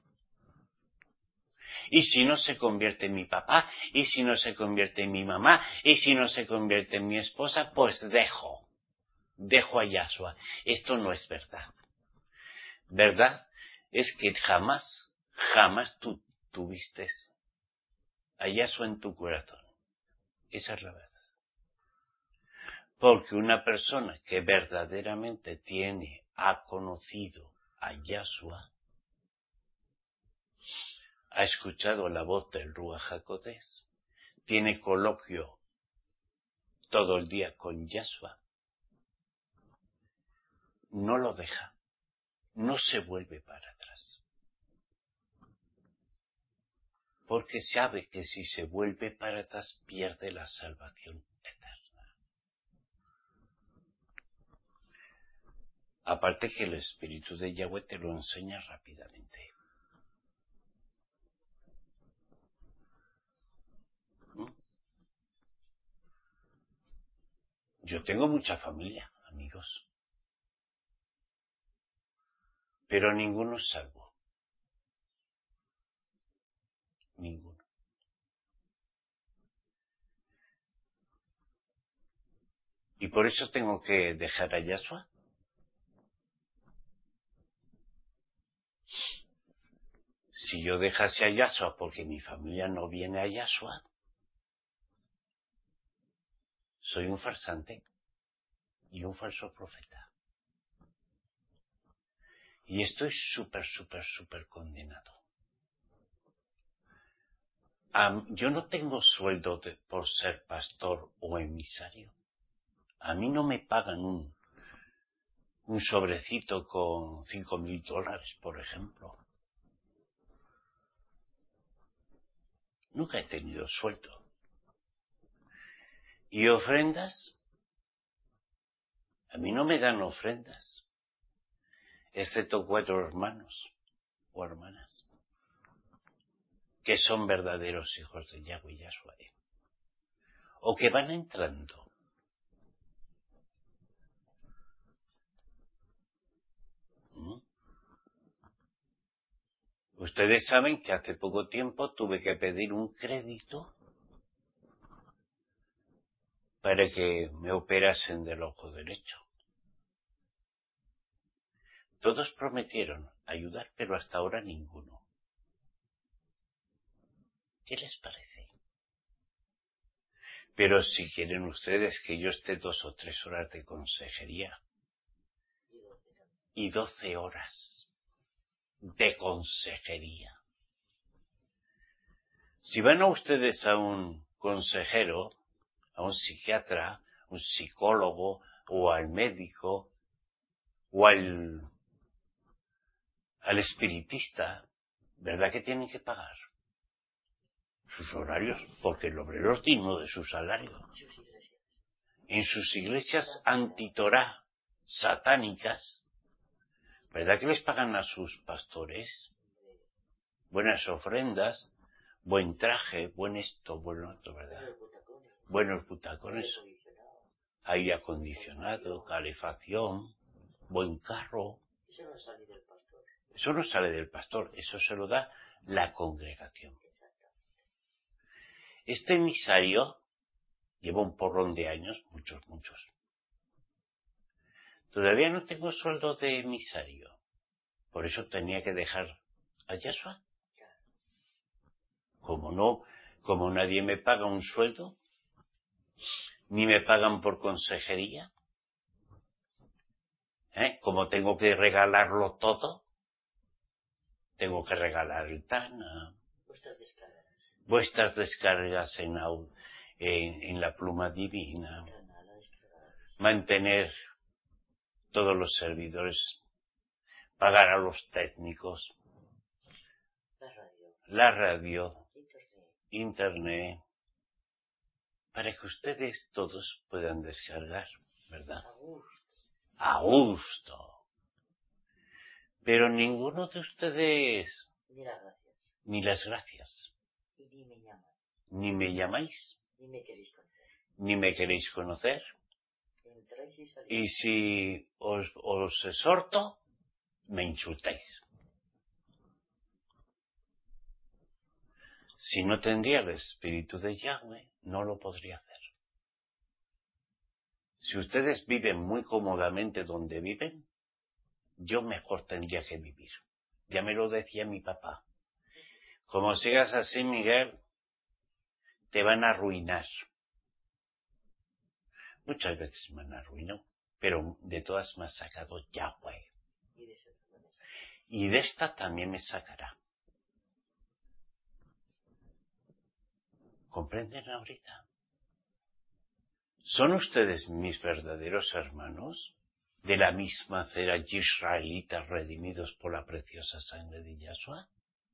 Y si no se convierte en mi papá, y si no se convierte en mi mamá, y si no se convierte en mi esposa, pues dejo a Yahshua. Esto no es verdad. Verdad es que jamás tú tuviste a Yahshua en tu corazón. Esa es la verdad. Porque una persona que verdaderamente ha conocido a Yahshua, ha escuchado la voz del Ruach HaKodesh, tiene coloquio todo el día con Yahshua, no lo deja, no se vuelve para atrás. Porque sabe que si se vuelve para atrás pierde la salvación eterna. Aparte que el Espíritu de Yahweh te lo enseña rápidamente. Yo tengo mucha familia, amigos, pero ninguno es salvo. Ninguno. Y por eso tengo que dejar a Yahshua. Si yo dejase a Yahshua porque mi familia no viene a Yahshua, soy un farsante y un falso profeta. Y estoy súper condenado. Yo no tengo sueldo por ser pastor o emisario. A mí no me pagan un sobrecito con $5,000, por ejemplo. Nunca he tenido sueldo. ¿Y ofrendas? A mí no me dan ofrendas, excepto 4 hermanos o hermanas, que son verdaderos hijos de Yahweh y Yahshua, o que van entrando. Ustedes saben que hace poco tiempo tuve que pedir un crédito para que me operasen del ojo derecho. Todos prometieron ayudar, pero hasta ahora ninguno. ¿Qué les parece? Pero si quieren ustedes que yo esté 2 o 3 horas de consejería y 12 horas de consejería. Si van a ustedes a un consejero, a un psiquiatra, un psicólogo o al médico o al espiritista, ¿verdad que tienen que pagar? sus horarios, porque el obrero es digno de su salario. En sus iglesias antitorá, satánicas, ¿verdad que les pagan a sus pastores? Buenas ofrendas, buen traje, buen esto, ¿verdad? Buenos butacones, aire acondicionado, calefacción, buen carro. Eso no sale del pastor, eso se lo da la congregación. Este emisario lleva un porrón de años, muchos. Todavía no tengo sueldo de emisario, por eso tenía que dejar a Yahshua. Como nadie me paga un sueldo, ni me pagan por consejería, como tengo que regalarlo todo, tengo que regalar el TANA, vuestras descargas en la pluma divina, mantener todos los servidores, pagar a los técnicos, la radio, internet, para que ustedes todos puedan descargar, ¿verdad? A gusto. Pero ninguno de ustedes ni las gracias. Ni me llamáis. Ni me queréis conocer. Y si os exhorto, me insultáis. Si no tendría el espíritu de Yahweh, no lo podría hacer. Si ustedes viven muy cómodamente donde viven, yo mejor tendría que vivir. Ya me lo decía mi papá. Como sigas así, Miguel, te van a arruinar. Muchas veces me han arruinado, pero de todas me ha sacado Yahweh. Y de esta también me sacará. ¿Comprenden ahorita? ¿Son ustedes mis verdaderos hermanos? ¿De la misma cera israelitas redimidos por la preciosa sangre de Yahshua?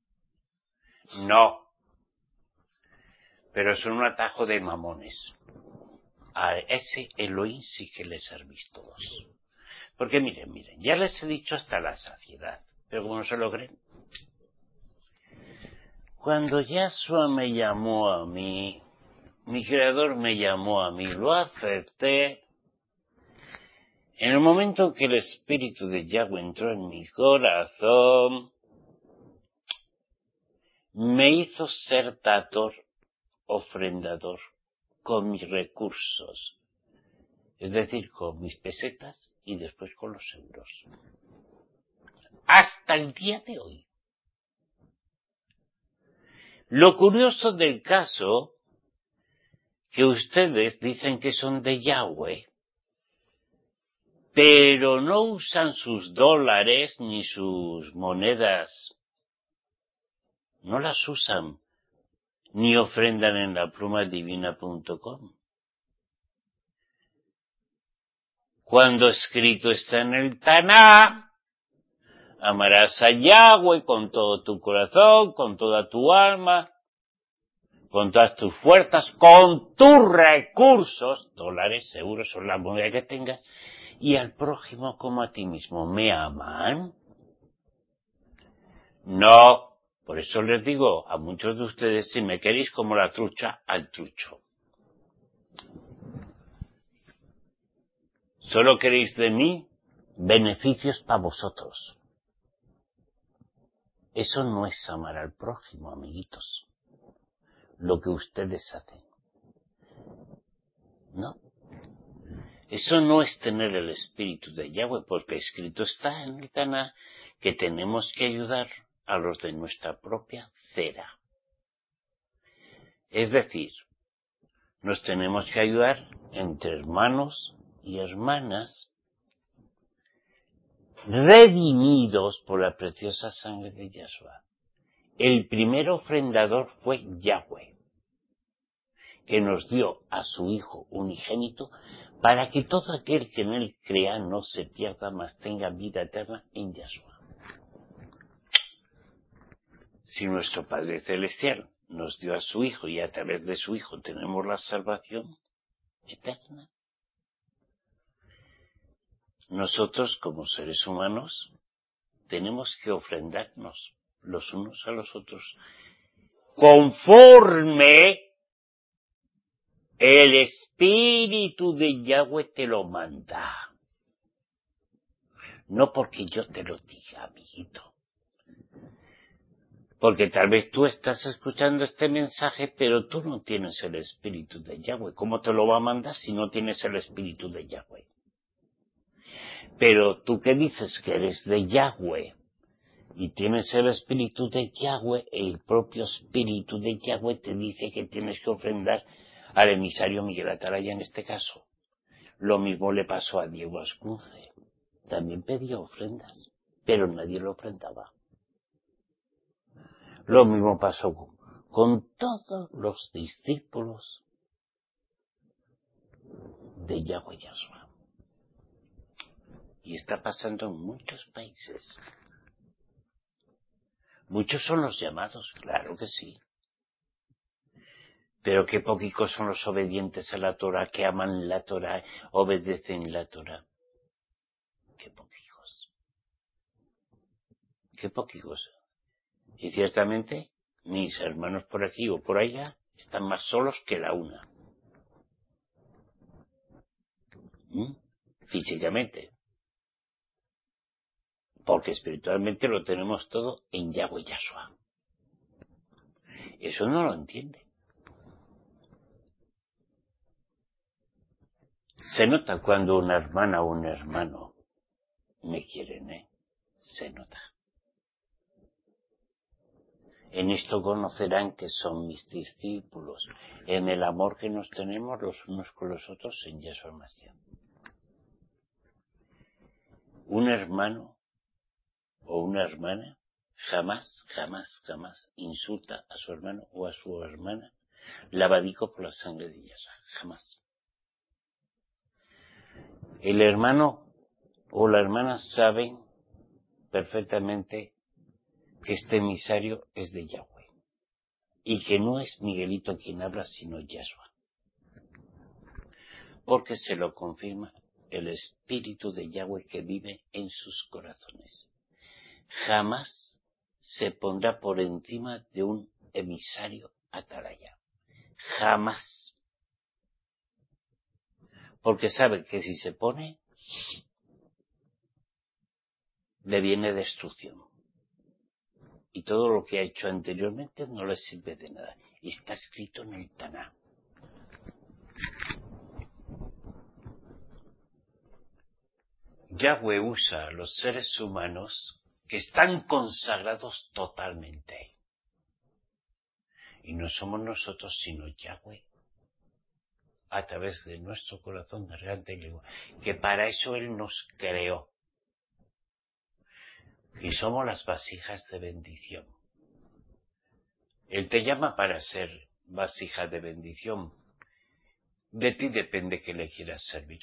No. Pero son un atajo de mamones. A ese Elohim sí que les servís todos. Porque miren, ya les he dicho hasta la saciedad, pero como no se lo creen. Cuando Yahshua me llamó a mí, mi creador me llamó a mí, lo acepté. En el momento que el espíritu de Yahweh entró en mi corazón, me hizo ser dador, ofrendador, con mis recursos, es decir, con mis pesetas y después con los euros. Hasta el día de hoy. Lo curioso del caso, que ustedes dicen que son de Yahweh, pero no usan sus dólares ni sus monedas, no las usan, ni ofrendan en la plumadivina.com. Cuando escrito está en el Taná, amarás a Yahweh con todo tu corazón, con toda tu alma, con todas tus fuerzas, con tus recursos, dólares, euros o la moneda que tengas, y al prójimo como a ti mismo. ¿Me aman? No. Por eso les digo a muchos de ustedes, si me queréis como la trucha, al trucho. Solo queréis de mí beneficios para vosotros. Eso no es amar al prójimo, amiguitos. Lo que ustedes hacen. No. Eso no es tener el espíritu de Yahweh, porque escrito está en el Taná que tenemos que ayudar a los de nuestra propia cera. Es decir, nos tenemos que ayudar entre hermanos y hermanas redimidos por la preciosa sangre de Yahshua. El primer ofrendador fue Yahweh, que nos dio a su Hijo unigénito para que todo aquel que en él crea no se pierda, mas tenga vida eterna en Yahshua. Si nuestro Padre Celestial nos dio a su Hijo y a través de su Hijo tenemos la salvación eterna. Nosotros, como seres humanos, tenemos que ofrendarnos los unos a los otros conforme el Espíritu de Yahweh te lo manda. No porque yo te lo diga, amiguito. Porque tal vez tú estás escuchando este mensaje, pero tú no tienes el Espíritu de Yahweh. ¿Cómo te lo va a mandar si no tienes el Espíritu de Yahweh? Pero tú que dices que eres de Yahweh y tienes el Espíritu de Yahweh, el propio Espíritu de Yahweh te dice que tienes que ofrendar al emisario Miguel Atalaya en este caso. Lo mismo le pasó a Diego Ascunce. También pedía ofrendas, pero nadie lo ofrendaba. Lo mismo pasó con todos los discípulos de Yahweh Yahshua. Y está pasando en muchos países. Muchos son los llamados, claro que sí. Pero qué poquicos son los obedientes a la Torah, que aman la Torah, obedecen la Torah. Qué poquicos. Qué poquicos. Y ciertamente, mis hermanos por aquí o por allá están más solos que la una. Físicamente. Porque espiritualmente lo tenemos todo en Yahweh Yahshua. Eso no lo entiende. Se nota cuando una hermana o un hermano me quieren, se nota. En esto conocerán que son mis discípulos, en el amor que nos tenemos los unos con los otros en Yahshua Mashiach. Un hermano o una hermana jamás insulta a su hermano o a su hermana lavadico por la sangre de Yahshua. Jamás. El hermano o la hermana saben perfectamente que este emisario es de Yahweh y que no es Miguelito quien habla sino Yahshua, porque se lo confirma el Espíritu de Yahweh que vive en sus corazones. Jamás se pondrá por encima de un emisario atalaya. Jamás. Porque sabe que si se pone, le viene destrucción. Y todo lo que ha hecho anteriormente no le sirve de nada. Está escrito en el Taná. Yahweh usa a los seres humanos que están consagrados totalmente. Y no somos nosotros sino Yahweh, a través de nuestro corazón de garganta y lengua, que para eso Él nos creó. Y somos las vasijas de bendición. Él te llama para ser vasija de bendición. De ti depende que le quieras servir.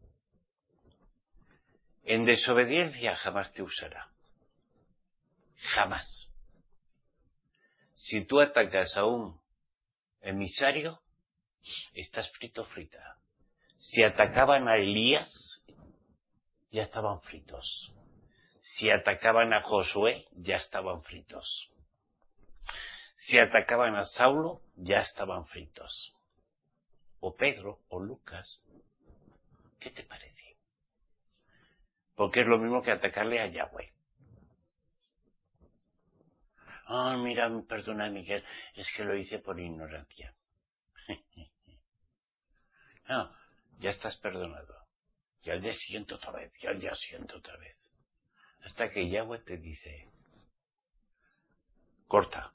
En desobediencia jamás te usará. Jamás. Si tú atacas a un emisario, estás frito o frita. Si atacaban a Elías, ya estaban fritos. Si atacaban a Josué, ya estaban fritos. Si atacaban a Saulo, ya estaban fritos. O Pedro, o Lucas. ¿Qué te parece? Porque es lo mismo que atacarle a Yahweh. Mira, perdona Miguel, es que lo hice por ignorancia. No, ya estás perdonado. Y al día siguiente otra vez, y al día siguiente otra vez. Hasta que Yahweh te dice, corta.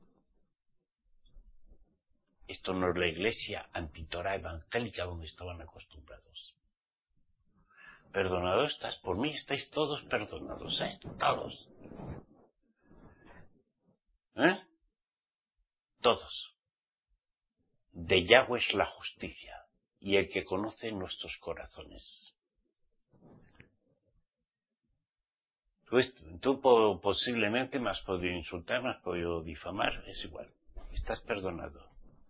Esto no es la iglesia antitorá evangélica donde estaban acostumbrados. Perdonado estás, por mí estáis todos perdonados, todos. Todos. De Yahweh es la justicia y el que conoce nuestros corazones. Tú posiblemente me has podido insultar, me has podido difamar, es igual. estás perdonado.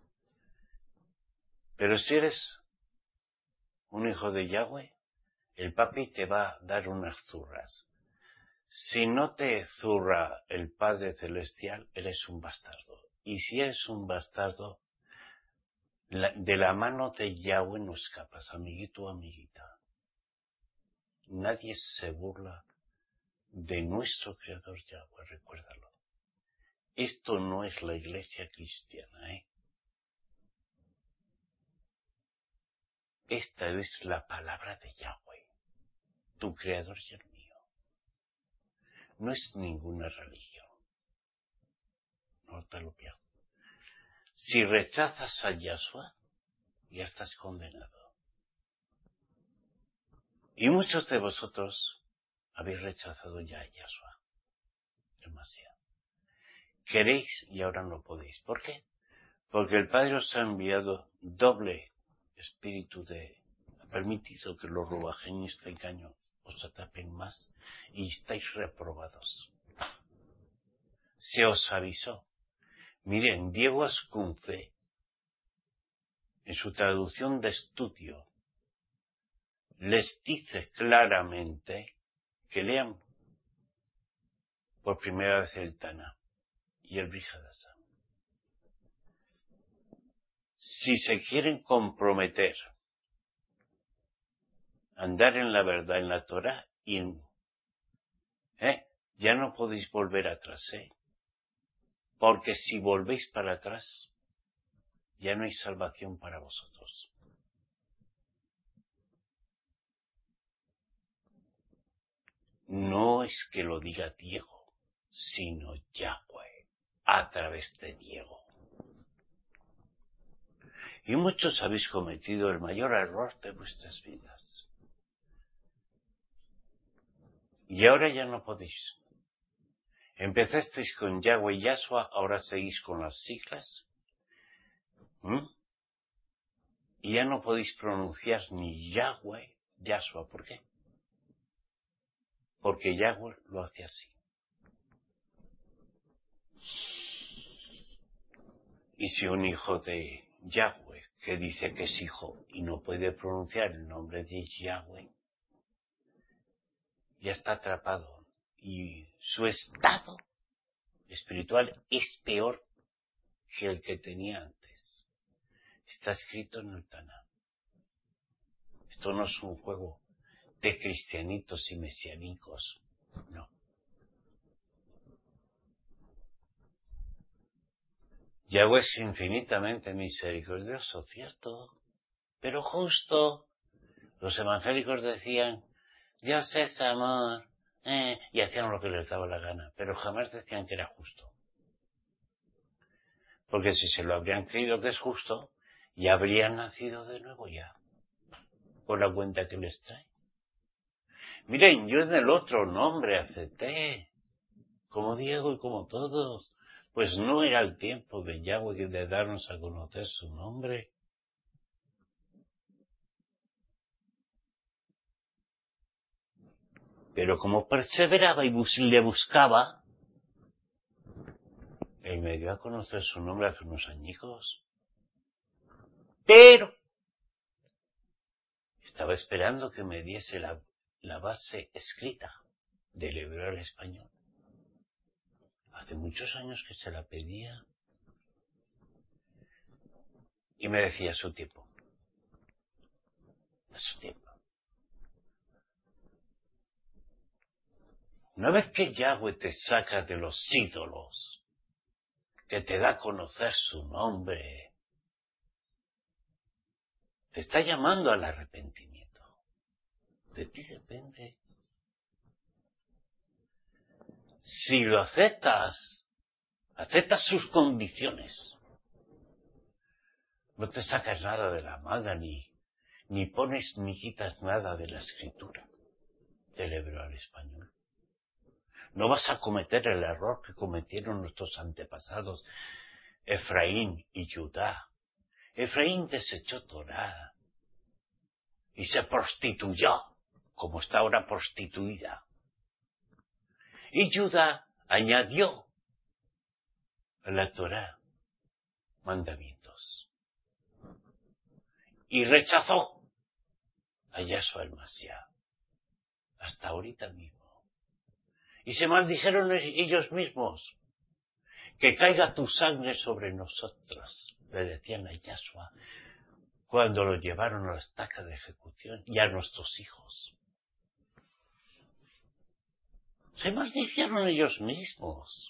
Pero si eres un hijo de Yahweh, el papi te va a dar unas zurras. Si no te zurra el Padre Celestial, eres un bastardo. Y si eres un bastardo, de la mano de Yahweh no escapas, amiguito o amiguita. Nadie se burla de nuestro Creador Yahweh, recuérdalo. Esto no es la iglesia cristiana, ¿eh? Esta es la palabra de Yahweh, tu Creador y el mío. No es ninguna religión. No te lo pierdas. Si rechazas a Yahshua, ya estás condenado. Y muchos de vosotros habéis rechazado ya a Yahshua, demasiado. Queréis y ahora no podéis. ¿Por qué? Porque el Padre os ha enviado doble espíritu ha permitido que los ruajeños este engaño os atrapen más y estáis reprobados. Se os avisó. Miren, Diego Ascunce, en su traducción de estudio, les dice claramente que lean por primera vez el Tana y el Brihadasa. Si se quieren comprometer a andar en la verdad, en la Torah, ya no podéis volver atrás, porque si volvéis para atrás, ya no hay salvación para vosotros. No es que lo diga Diego, sino Yahweh, a través de Diego. Y muchos habéis cometido el mayor error de vuestras vidas. Y ahora ya no podéis. Empezasteis con Yahweh y Yahshua, ahora seguís con las siglas. Y ya no podéis pronunciar ni Yahweh, Yahshua. ¿Por qué? Porque Yahweh lo hace así. Y si un hijo de Yahweh, que dice que es hijo y no puede pronunciar el nombre de Yahweh, ya está atrapado. Y su estado espiritual es peor que el que tenía antes. Está escrito en el Taná. Esto no es un juego de cristianitos y mesiánicos, no. Yahweh es infinitamente misericordioso, cierto, pero justo. Los evangélicos decían, Dios es amor, y hacían lo que les daba la gana, pero jamás decían que era justo. Porque si se lo habrían creído que es justo, ya habrían nacido de nuevo ya, por la cuenta que les trae. Miren, yo en el otro nombre acepté, como Diego y como todos, pues no era el tiempo de Yahweh de darnos a conocer su nombre. Pero como perseveraba y le buscaba, él me dio a conocer su nombre hace unos añicos. Pero estaba esperando que me diese la base escrita del hebreo al español. Hace muchos años que se la pedía. Y me decía a su tiempo. A su tiempo. Una vez que Yahweh te saca de los ídolos, que te da a conocer su nombre, te está llamando al arrepentimiento. De ti depende. Si lo aceptas sus condiciones. No te sacas nada de la manga, ni pones ni quitas nada de la escritura, del hebreo al español. No vas a cometer el error que cometieron nuestros antepasados, Efraín y Judá. Efraín desechó Torá y se prostituyó, como está ahora prostituida. Y Judá añadió a la Torá mandamientos. Y rechazó a Yahshua el Mashiach. Hasta ahorita mismo. Y se maldijeron ellos mismos. Que caiga tu sangre sobre nosotros, le decían a Yahshua cuando lo llevaron a la estaca de ejecución, y a nuestros hijos. Se maldicieron ellos mismos.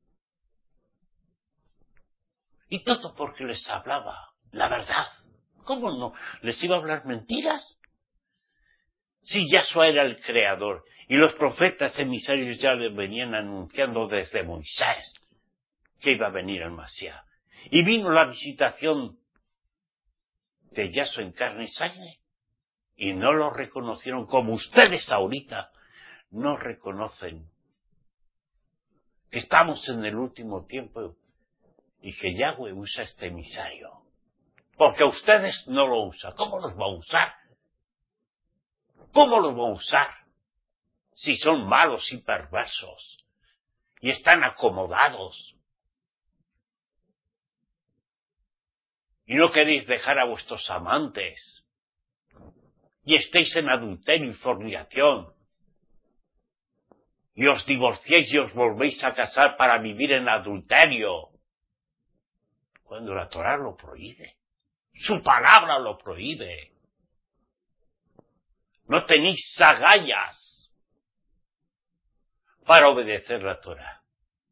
Y todo porque les hablaba la verdad. ¿Cómo no? ¿Les iba a hablar mentiras? Si Yahshua era el creador, y los profetas emisarios ya le venían anunciando desde Moisés que iba a venir el Mashiach. Y vino la visitación de Yahshua en carne y sangre, y no lo reconocieron como ustedes ahorita no reconocen que estamos en el último tiempo y que Yahweh usa este emisario. Porque ustedes no lo usan. ¿Cómo los va a usar? ¿Cómo los va a usar? Si son malos y perversos y están acomodados. Y no queréis dejar a vuestros amantes. Y estéis en adulterio y fornicación. Y os divorciéis y os volvéis a casar para vivir en adulterio. Cuando la Torá lo prohíbe. Su palabra lo prohíbe. No tenéis agallas para obedecer la Torá.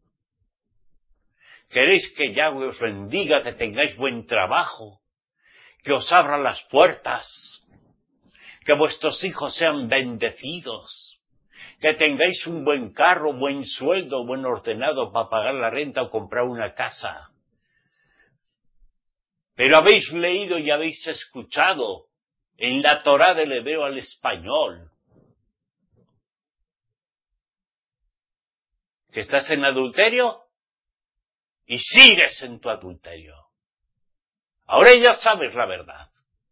Queréis que Yahweh os bendiga, que tengáis buen trabajo, que os abra las puertas, que vuestros hijos sean bendecidos, que tengáis un buen carro, buen sueldo, buen ordenado para pagar la renta o comprar una casa. Pero habéis leído y habéis escuchado en la Torá del hebreo al español que estás en adulterio y sigues en tu adulterio. Ahora ya sabes la verdad.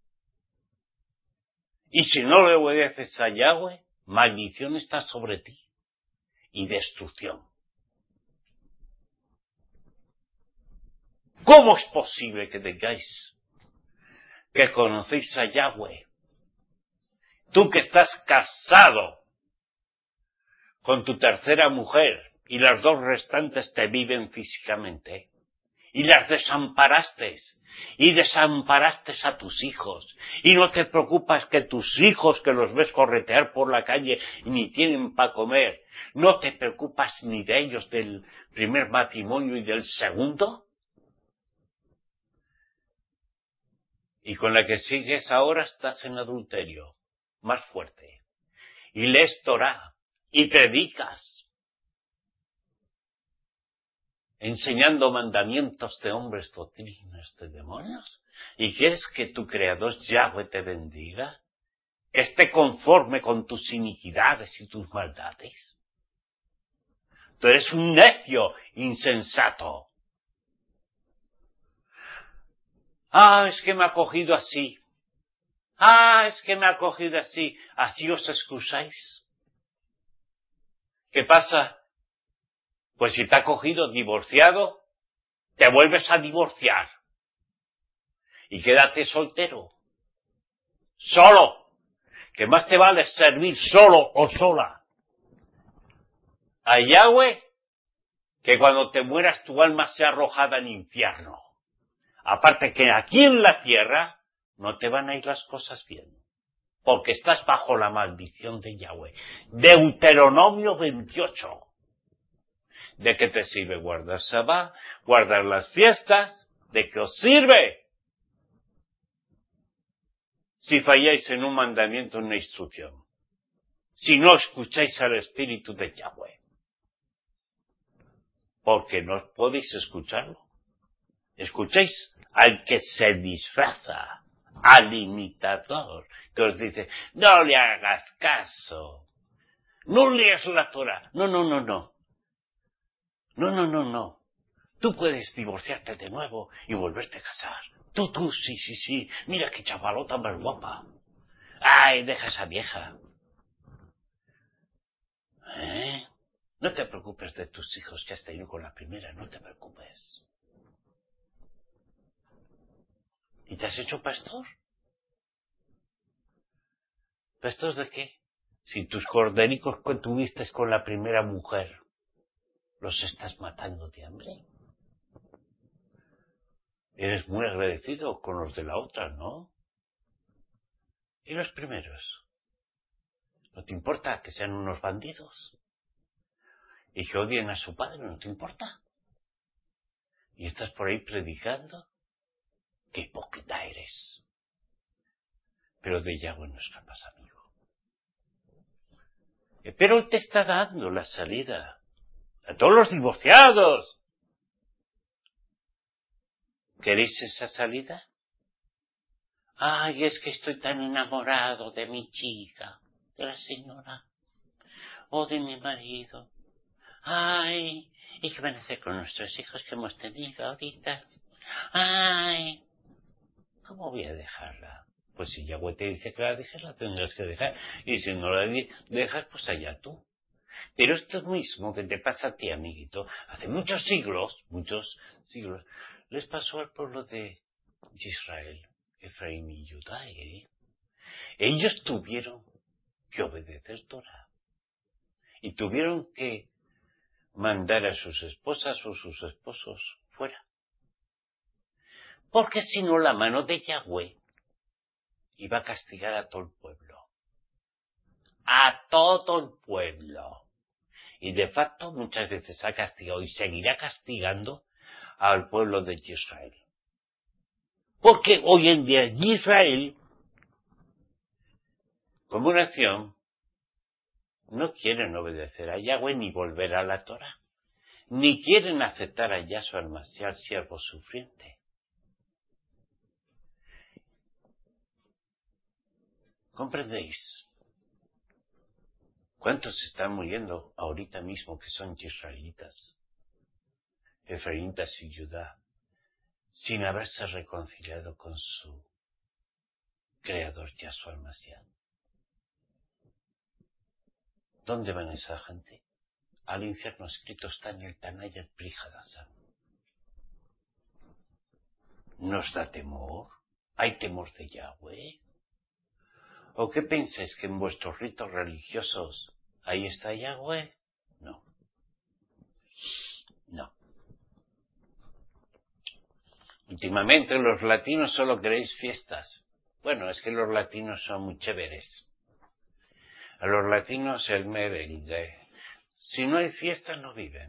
Y si no le obedeces a Yahweh, maldición está sobre ti y destrucción. ¿Cómo es posible que tengáis que conocéis a Yahweh? Tú que estás casado con tu tercera mujer y las dos restantes te viven físicamente y las desamparaste y desamparaste a tus hijos y no te preocupas que tus hijos que los ves corretear por la calle y ni tienen para comer, no te preocupas ni de ellos del primer matrimonio y del segundo. Y con la que sigues ahora estás en adulterio, más fuerte. Y lees Torá, y predicas, enseñando mandamientos de hombres, doctrinas de demonios. ¿Y quieres que tu Creador Yahweh te bendiga? Que esté conforme con tus iniquidades y tus maldades. Tú eres un necio insensato. Es que me ha cogido así. Es que me ha cogido así. ¿Así os excusáis? ¿Qué pasa? Pues si te ha cogido divorciado, te vuelves a divorciar. Y quédate soltero. Solo. Que más te vale servir solo o sola a Yahweh, que cuando te mueras tu alma sea arrojada al infierno. Aparte que aquí en la tierra no te van a ir las cosas bien, porque estás bajo la maldición de Yahweh. Deuteronomio 28. ¿De qué te sirve guardar Shabbat, guardar las fiestas? ¿De qué os sirve? Si falláis en un mandamiento, en una instrucción. Si no escucháis al Espíritu de Yahweh. Porque no podéis escucharlo. Escucháis al que se disfraza, al imitador, que os dice, no le hagas caso, no leas la Torah. No. Tú puedes divorciarte de nuevo y volverte a casar. Tú, sí. Mira qué chavalota más guapa. Deja esa vieja. No te preocupes de tus hijos que has tenido con la primera, no te preocupes. ¿Y te has hecho pastor? ¿Pastor de qué? Si tus cordericos que tuviste con la primera mujer los estás matando de hambre. Eres muy agradecido con los de la otra, ¿no? ¿Y los primeros? ¿No te importa que sean unos bandidos? ¿Y que odien a su padre? ¿No te importa? ¿Y estás por ahí predicando? ¡Qué hipócrita eres! Pero de Yahweh no escapas, amigo. Pero Él te está dando la salida. A todos los divorciados. ¿Queréis esa salida? Ay, es que estoy tan enamorado de mi chica, de la señora, o de mi marido. Ay, ¿y qué van a hacer con nuestros hijos que hemos tenido ahorita? Ay, ¿cómo voy a dejarla? Pues si Yahweh te dice que la dejes, la tendrás que dejar. Y si no la dejas, pues allá tú. Pero esto mismo que te pasa a ti, amiguito, hace muchos siglos, les pasó al pueblo de Israel, Efraín y Judá, Ellos tuvieron que obedecer Torah. Y tuvieron que mandar a sus esposas o sus esposos fuera. Porque si no, la mano de Yahweh iba a castigar a todo el pueblo. A todo el pueblo. Y de facto muchas veces ha castigado y seguirá castigando al pueblo de Israel. Porque hoy en día Israel, como nación, no quieren obedecer a Yahweh ni volver a la Torah. Ni quieren aceptar a Yahshua el Mashiach, siervo sufriente. ¿Comprendéis? ¿Cuántos están muriendo ahorita mismo que son israelitas, efraítas y Judá, sin haberse reconciliado con su creador Yahshua el Mashiach? ¿Dónde van esa gente? Al infierno. Escrito está en el Tanay el Pri Hadashah. ¿Nos da temor? ¿Hay temor de Yahweh? ¿O qué pensáis, que en vuestros ritos religiosos ahí está Yahweh? No. No. Últimamente los latinos solo queréis fiestas. Bueno, es que los latinos son muy chéveres. A los latinos el merengue. Si no hay fiestas no viven.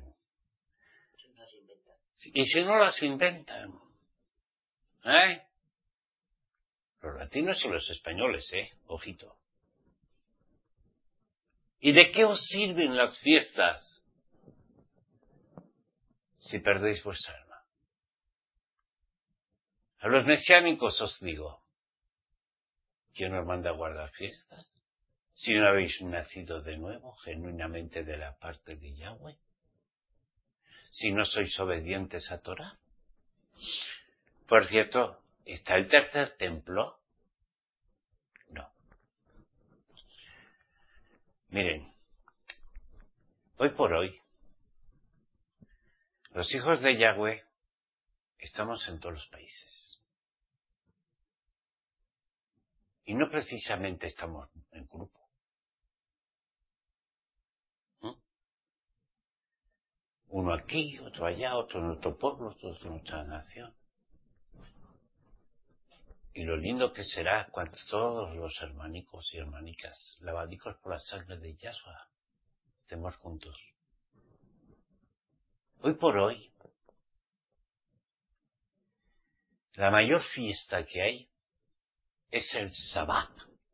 Y si no las inventan. Los latinos y los españoles, ojito. ¿Y de qué os sirven las fiestas si perdéis vuestra alma? A los mesiánicos os digo, ¿quién os manda a guardar fiestas? Si no habéis nacido de nuevo, genuinamente de la parte de Yahweh. Si no sois obedientes a Torah. Por cierto, ¿está el tercer templo? No. Miren, hoy por hoy, los hijos de Yahweh estamos en todos los países. Y no precisamente estamos en grupo. Uno aquí, otro allá, otro en otro pueblo, otro en otra nación. Y lo lindo que será cuando todos los hermanicos y hermanicas, lavadicos por la sangre de Yahshua, estemos juntos. Hoy por hoy, la mayor fiesta que hay es el Sabbat.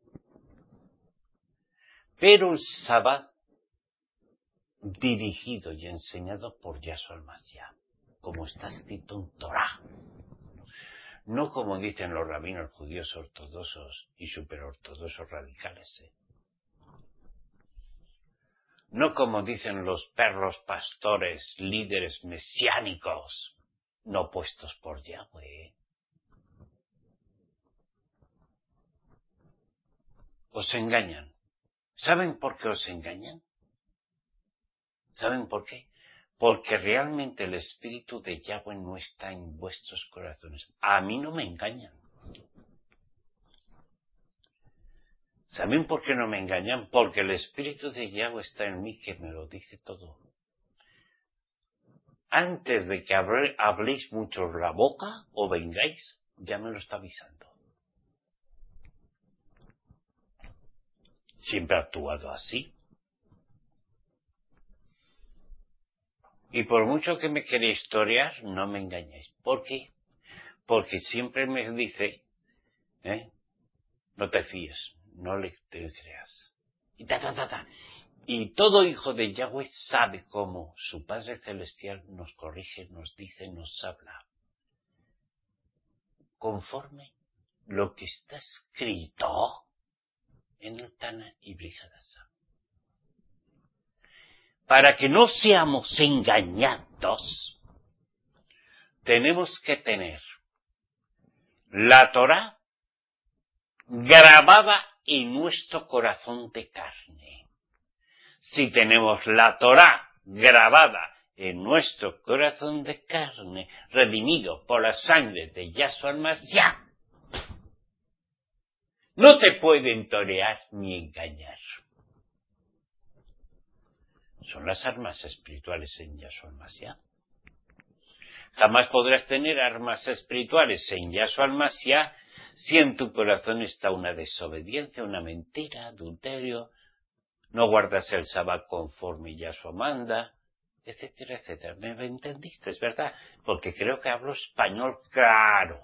Pero el Sabbat dirigido y enseñado por Yahshua el Mashiach, como está escrito en Torah. No como dicen los rabinos judíos ortodoxos y superortodoxos radicales. No como dicen los perros pastores, líderes mesiánicos, no puestos por Yahweh. Os engañan. ¿Saben por qué os engañan? ¿Saben por qué? Porque realmente el Espíritu de Yahweh no está en vuestros corazones. A mí no me engañan. ¿Saben por qué no me engañan? Porque el Espíritu de Yahweh está en mí, que me lo dice todo. Antes de que habléis muchos la boca o vengáis, ya me lo está avisando. Siempre ha actuado así. Y por mucho que me queréis historiar, no me engañéis. ¿Por qué? Porque siempre me dice, no te fíes, no le te creas. Y Y todo hijo de Yahweh sabe cómo su Padre Celestial nos corrige, nos dice, nos habla. Conforme lo que está escrito en el Tana y Brit Hadashah. Para que no seamos engañados, tenemos que tener la Torá grabada en nuestro corazón de carne. Si tenemos la Torá grabada en nuestro corazón de carne, redimido por la sangre de Yahshua al-Mashiach, no te pueden torear ni engañar. Son las armas espirituales en Yahshua al-Mashiach. Jamás podrás tener armas espirituales en Yahshua al-Mashiach si en tu corazón está una desobediencia, una mentira, adulterio, no guardas el Sabbat conforme Yahshua manda, etcétera, etcétera. ¿Me entendiste? Es verdad, porque creo que hablo español claro.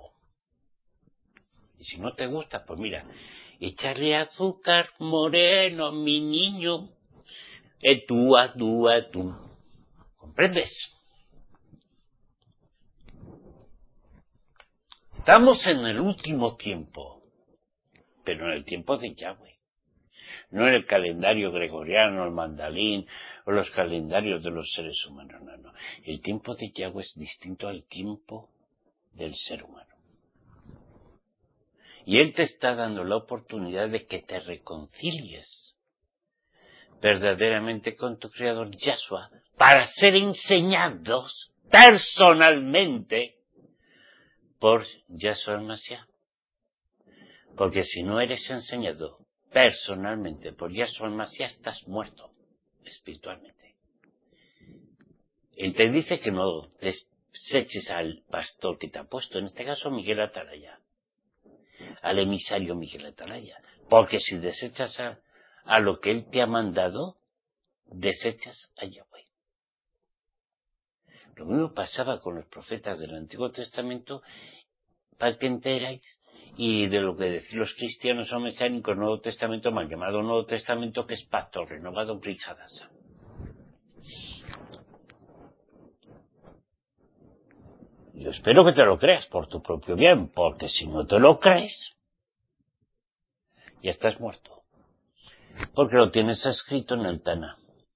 Y si no te gusta, pues mira, échale azúcar moreno, mi niño, tú. ¿Comprendes? Estamos en el último tiempo, pero en el tiempo de Yahweh. No en el calendario gregoriano, el mandalín, o los calendarios de los seres humanos, no. El tiempo de Yahweh es distinto al tiempo del ser humano. Y Él te está dando la oportunidad de que te reconcilies verdaderamente con tu Creador Yahshua para ser enseñados personalmente por Yahshua el-Mashiach. Porque si no eres enseñado personalmente por Yahshua el-Mashiach, estás muerto espiritualmente. Él te dice que no deseches al pastor que te ha puesto, en este caso Miguel Atalaya, al emisario Miguel Atalaya, porque si desechas a lo que él te ha mandado, desechas a Yahweh. Lo mismo pasaba con los profetas del Antiguo Testamento, para que enteráis, y de lo que decían los cristianos o mesiánicos Nuevo Testamento, mal llamado Nuevo Testamento, que es pacto renovado en Brit Hadashah. Yo espero que te lo creas por tu propio bien, porque si no te lo crees, ya estás muerto. Porque lo tienes escrito en el Tana.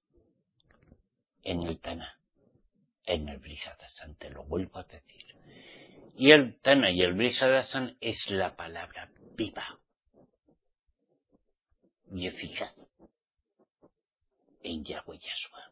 En el Tana. En el Brit Hadashah, te lo vuelvo a decir. Y el Tana y el Brit Hadashah es la palabra viva y eficaz en Yahweh Yahshua.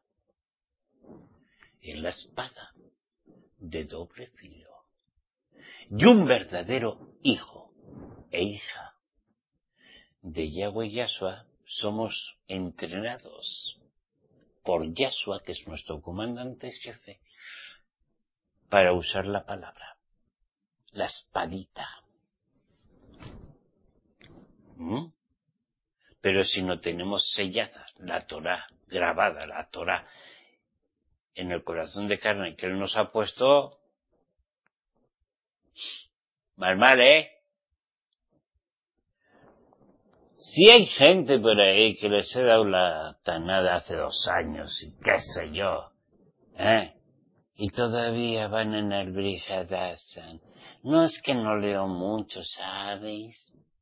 Es la espada de doble filo. Y un verdadero hijo e hija de Yahweh Yahshua somos entrenados por Yahshua, que es nuestro comandante jefe, para usar la palabra, la espadita. Pero si no tenemos sellada la Torá, grabada la Torá en el corazón de carne que Él nos ha puesto, mal, Si hay gente por ahí que les he dado la tanada hace 2 años y qué sé yo, y todavía van en el Brit Hadashah, no es que no leo mucho, ¿sabéis?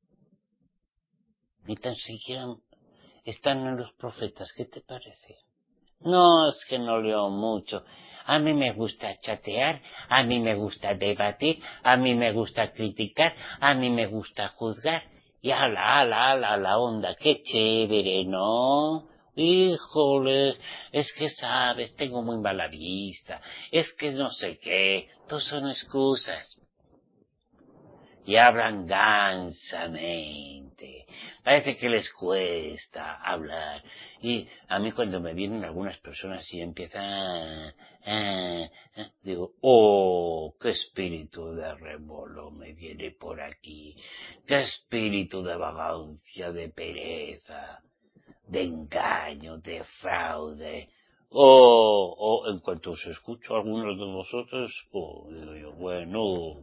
Ni tan siquiera están en los profetas, ¿qué te parece? No, es que no leo mucho. A mí me gusta chatear, a mí me gusta debatir, a mí me gusta criticar, a mí me gusta juzgar. Y la onda, qué chévere, ¿no? Híjole, es que sabes, tengo muy mala vista, es que no sé qué, todos son excusas. y hablan gansamente. Parece que les cuesta hablar. Y a mí cuando me vienen algunas personas y empiezan digo, oh, qué espíritu de rebolo me viene por aquí, qué espíritu de vagancia, de pereza, de engaño, de fraude. En cuanto os escucho a algunos de vosotros, digo yo, bueno,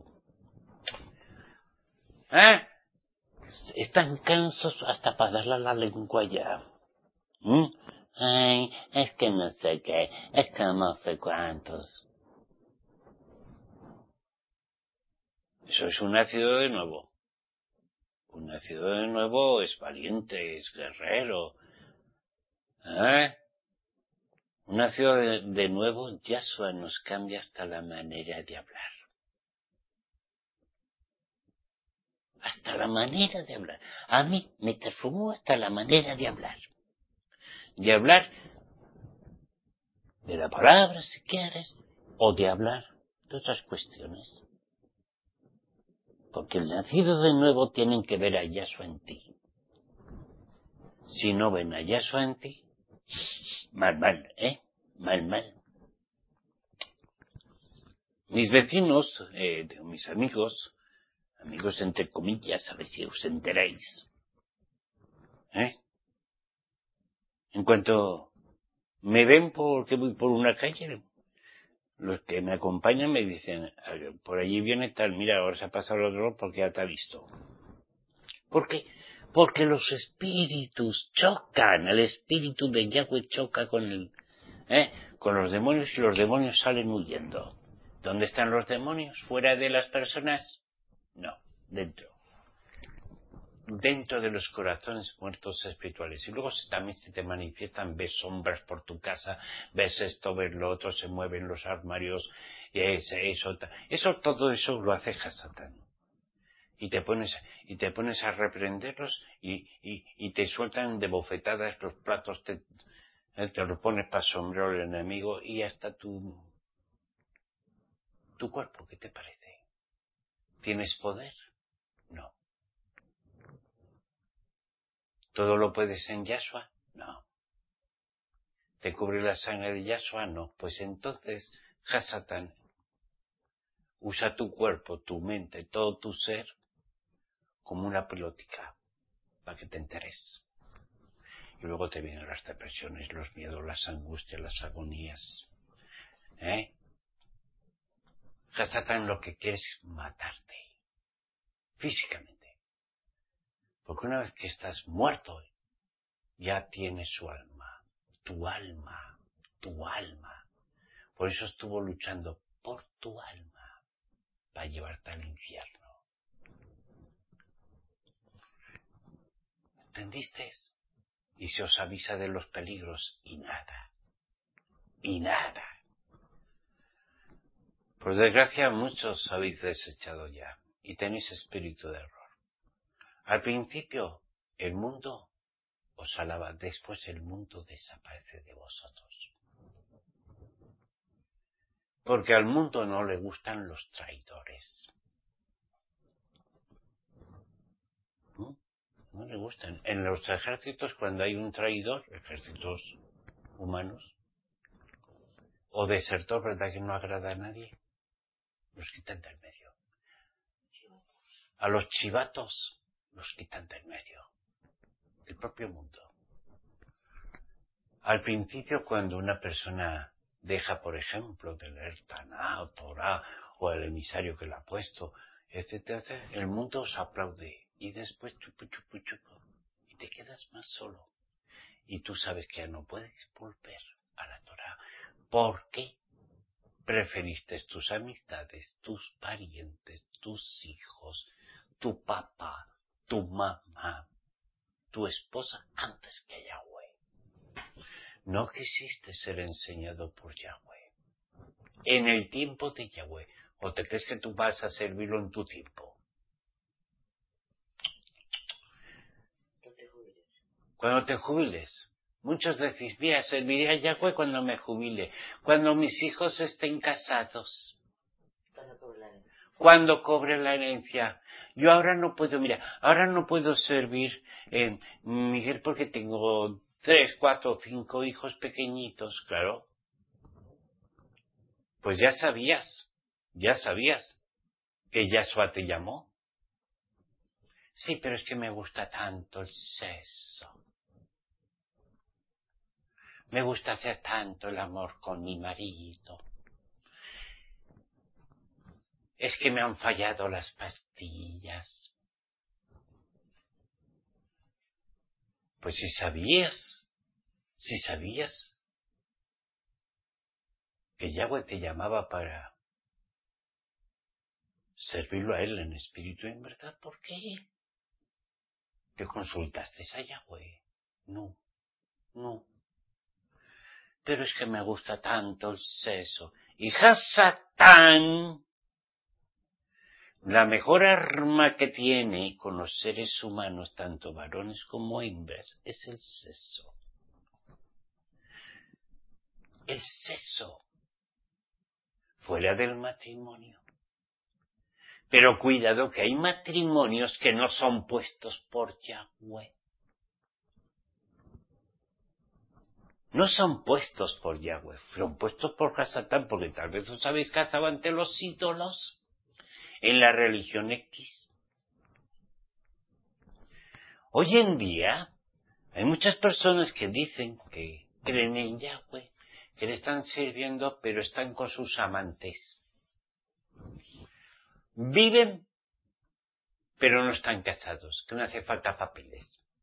están cansos hasta para darle la lengua ya. Ay, es que no sé qué, es que no sé cuántos. Eso es un nacido de nuevo. Un nacido de nuevo es valiente, es guerrero. Un nacido de nuevo, Yahshua nos cambia hasta la manera de hablar. Hasta la manera de hablar. A mí me transformó hasta la manera de hablar. De hablar de la palabra, si quieres, o de hablar de otras cuestiones. Porque el nacido de nuevo tienen que ver a Yahshua en ti. Si no ven a Yahshua en ti, mal, mal. Mis vecinos, mis amigos entre comillas, a ver si os enteráis, en cuanto me ven porque voy por una calle, los que me acompañan me dicen, por allí viene tal, mira, ahora se ha pasado el otro porque ya te ha visto. ¿Por qué? Porque los espíritus chocan, el espíritu de Yahweh choca con los demonios y los demonios salen huyendo. ¿Dónde están los demonios? ¿Fuera de las personas? No, dentro de los corazones muertos espirituales. Y luego también se te manifiestan, ves sombras por tu casa, ves esto, ves lo otro, se mueven los armarios, todo eso lo hace Hasatán. Y te pones a reprenderlos y te sueltan de bofetadas los platos, te lo pones para sombrero el enemigo y hasta tu cuerpo, ¿qué te parece? ¿Tienes poder? No. ¿Todo lo puedes en Yahshua? No. ¿Te cubre la sangre de Yahshua? No. Pues entonces, Hasatán usa tu cuerpo, tu mente, todo tu ser como una pelotica para que te enteres. Y luego te vienen las depresiones, los miedos, las angustias, las agonías. Hasatán lo que quiere es matarte físicamente. Porque una vez que estás muerto, ya tienes su alma, tu alma. Por eso estuvo luchando por tu alma, para llevarte al infierno. ¿Entendiste? Y se os avisa de los peligros y nada. Por desgracia, muchos habéis desechado ya y tenéis espíritu de error. Al principio, el mundo os alaba, después el mundo desaparece de vosotros. Porque al mundo no le gustan los traidores. No le gustan. En los ejércitos, cuando hay un traidor, ejércitos humanos, o desertor, ¿verdad que no agrada a nadie? Los quitan del medio. A los chivatos los quitan del medio. El propio mundo. Al principio, cuando una persona deja, por ejemplo, de leer Taná o Torá o el emisario que lo ha puesto, etcétera, el mundo os aplaude y después chupu, y te quedas más solo. Y tú sabes que ya no puedes volver a la Torá. ¿Por qué preferiste tus amistades, tus parientes, tus hijos, tu papá, tu mamá, tu esposa antes que Yahweh? No quisiste ser enseñado por Yahweh en el tiempo de Yahweh. ¿O te crees que tú vas a servirlo en tu tiempo? Cuando te jubiles. Muchos decís, mira, serviré a Yahweh cuando me jubile, cuando mis hijos estén casados, cuando cobre la herencia. Yo ahora no puedo, mira, ahora no puedo servir, Miguel, porque tengo 3, 4, 5 hijos pequeñitos, claro. Pues ya sabías que Yahshua te llamó. Sí, pero es que me gusta tanto el sexo. Me gusta hacer tanto el amor con mi marido. Es que me han fallado las pastillas. Pues si sabías que Yahweh te llamaba para servirlo a Él en espíritu y en verdad, ¿por qué? ¿Te consultaste a Yahweh? No. Pero es que me gusta tanto el sexo. Hija Satán, la mejor arma que tiene con los seres humanos, tanto varones como hembras, es el sexo. El sexo. Fuera del matrimonio. Pero cuidado que hay matrimonios que no son puestos por Yahweh. No son puestos por Yahweh, fueron puestos por Satán, porque tal vez os habéis casado ante los ídolos en la religión X. Hoy en día hay muchas personas que dicen que creen en Yahweh, que le están sirviendo, pero están con sus amantes. Viven, pero no están casados, que no hace falta papeles.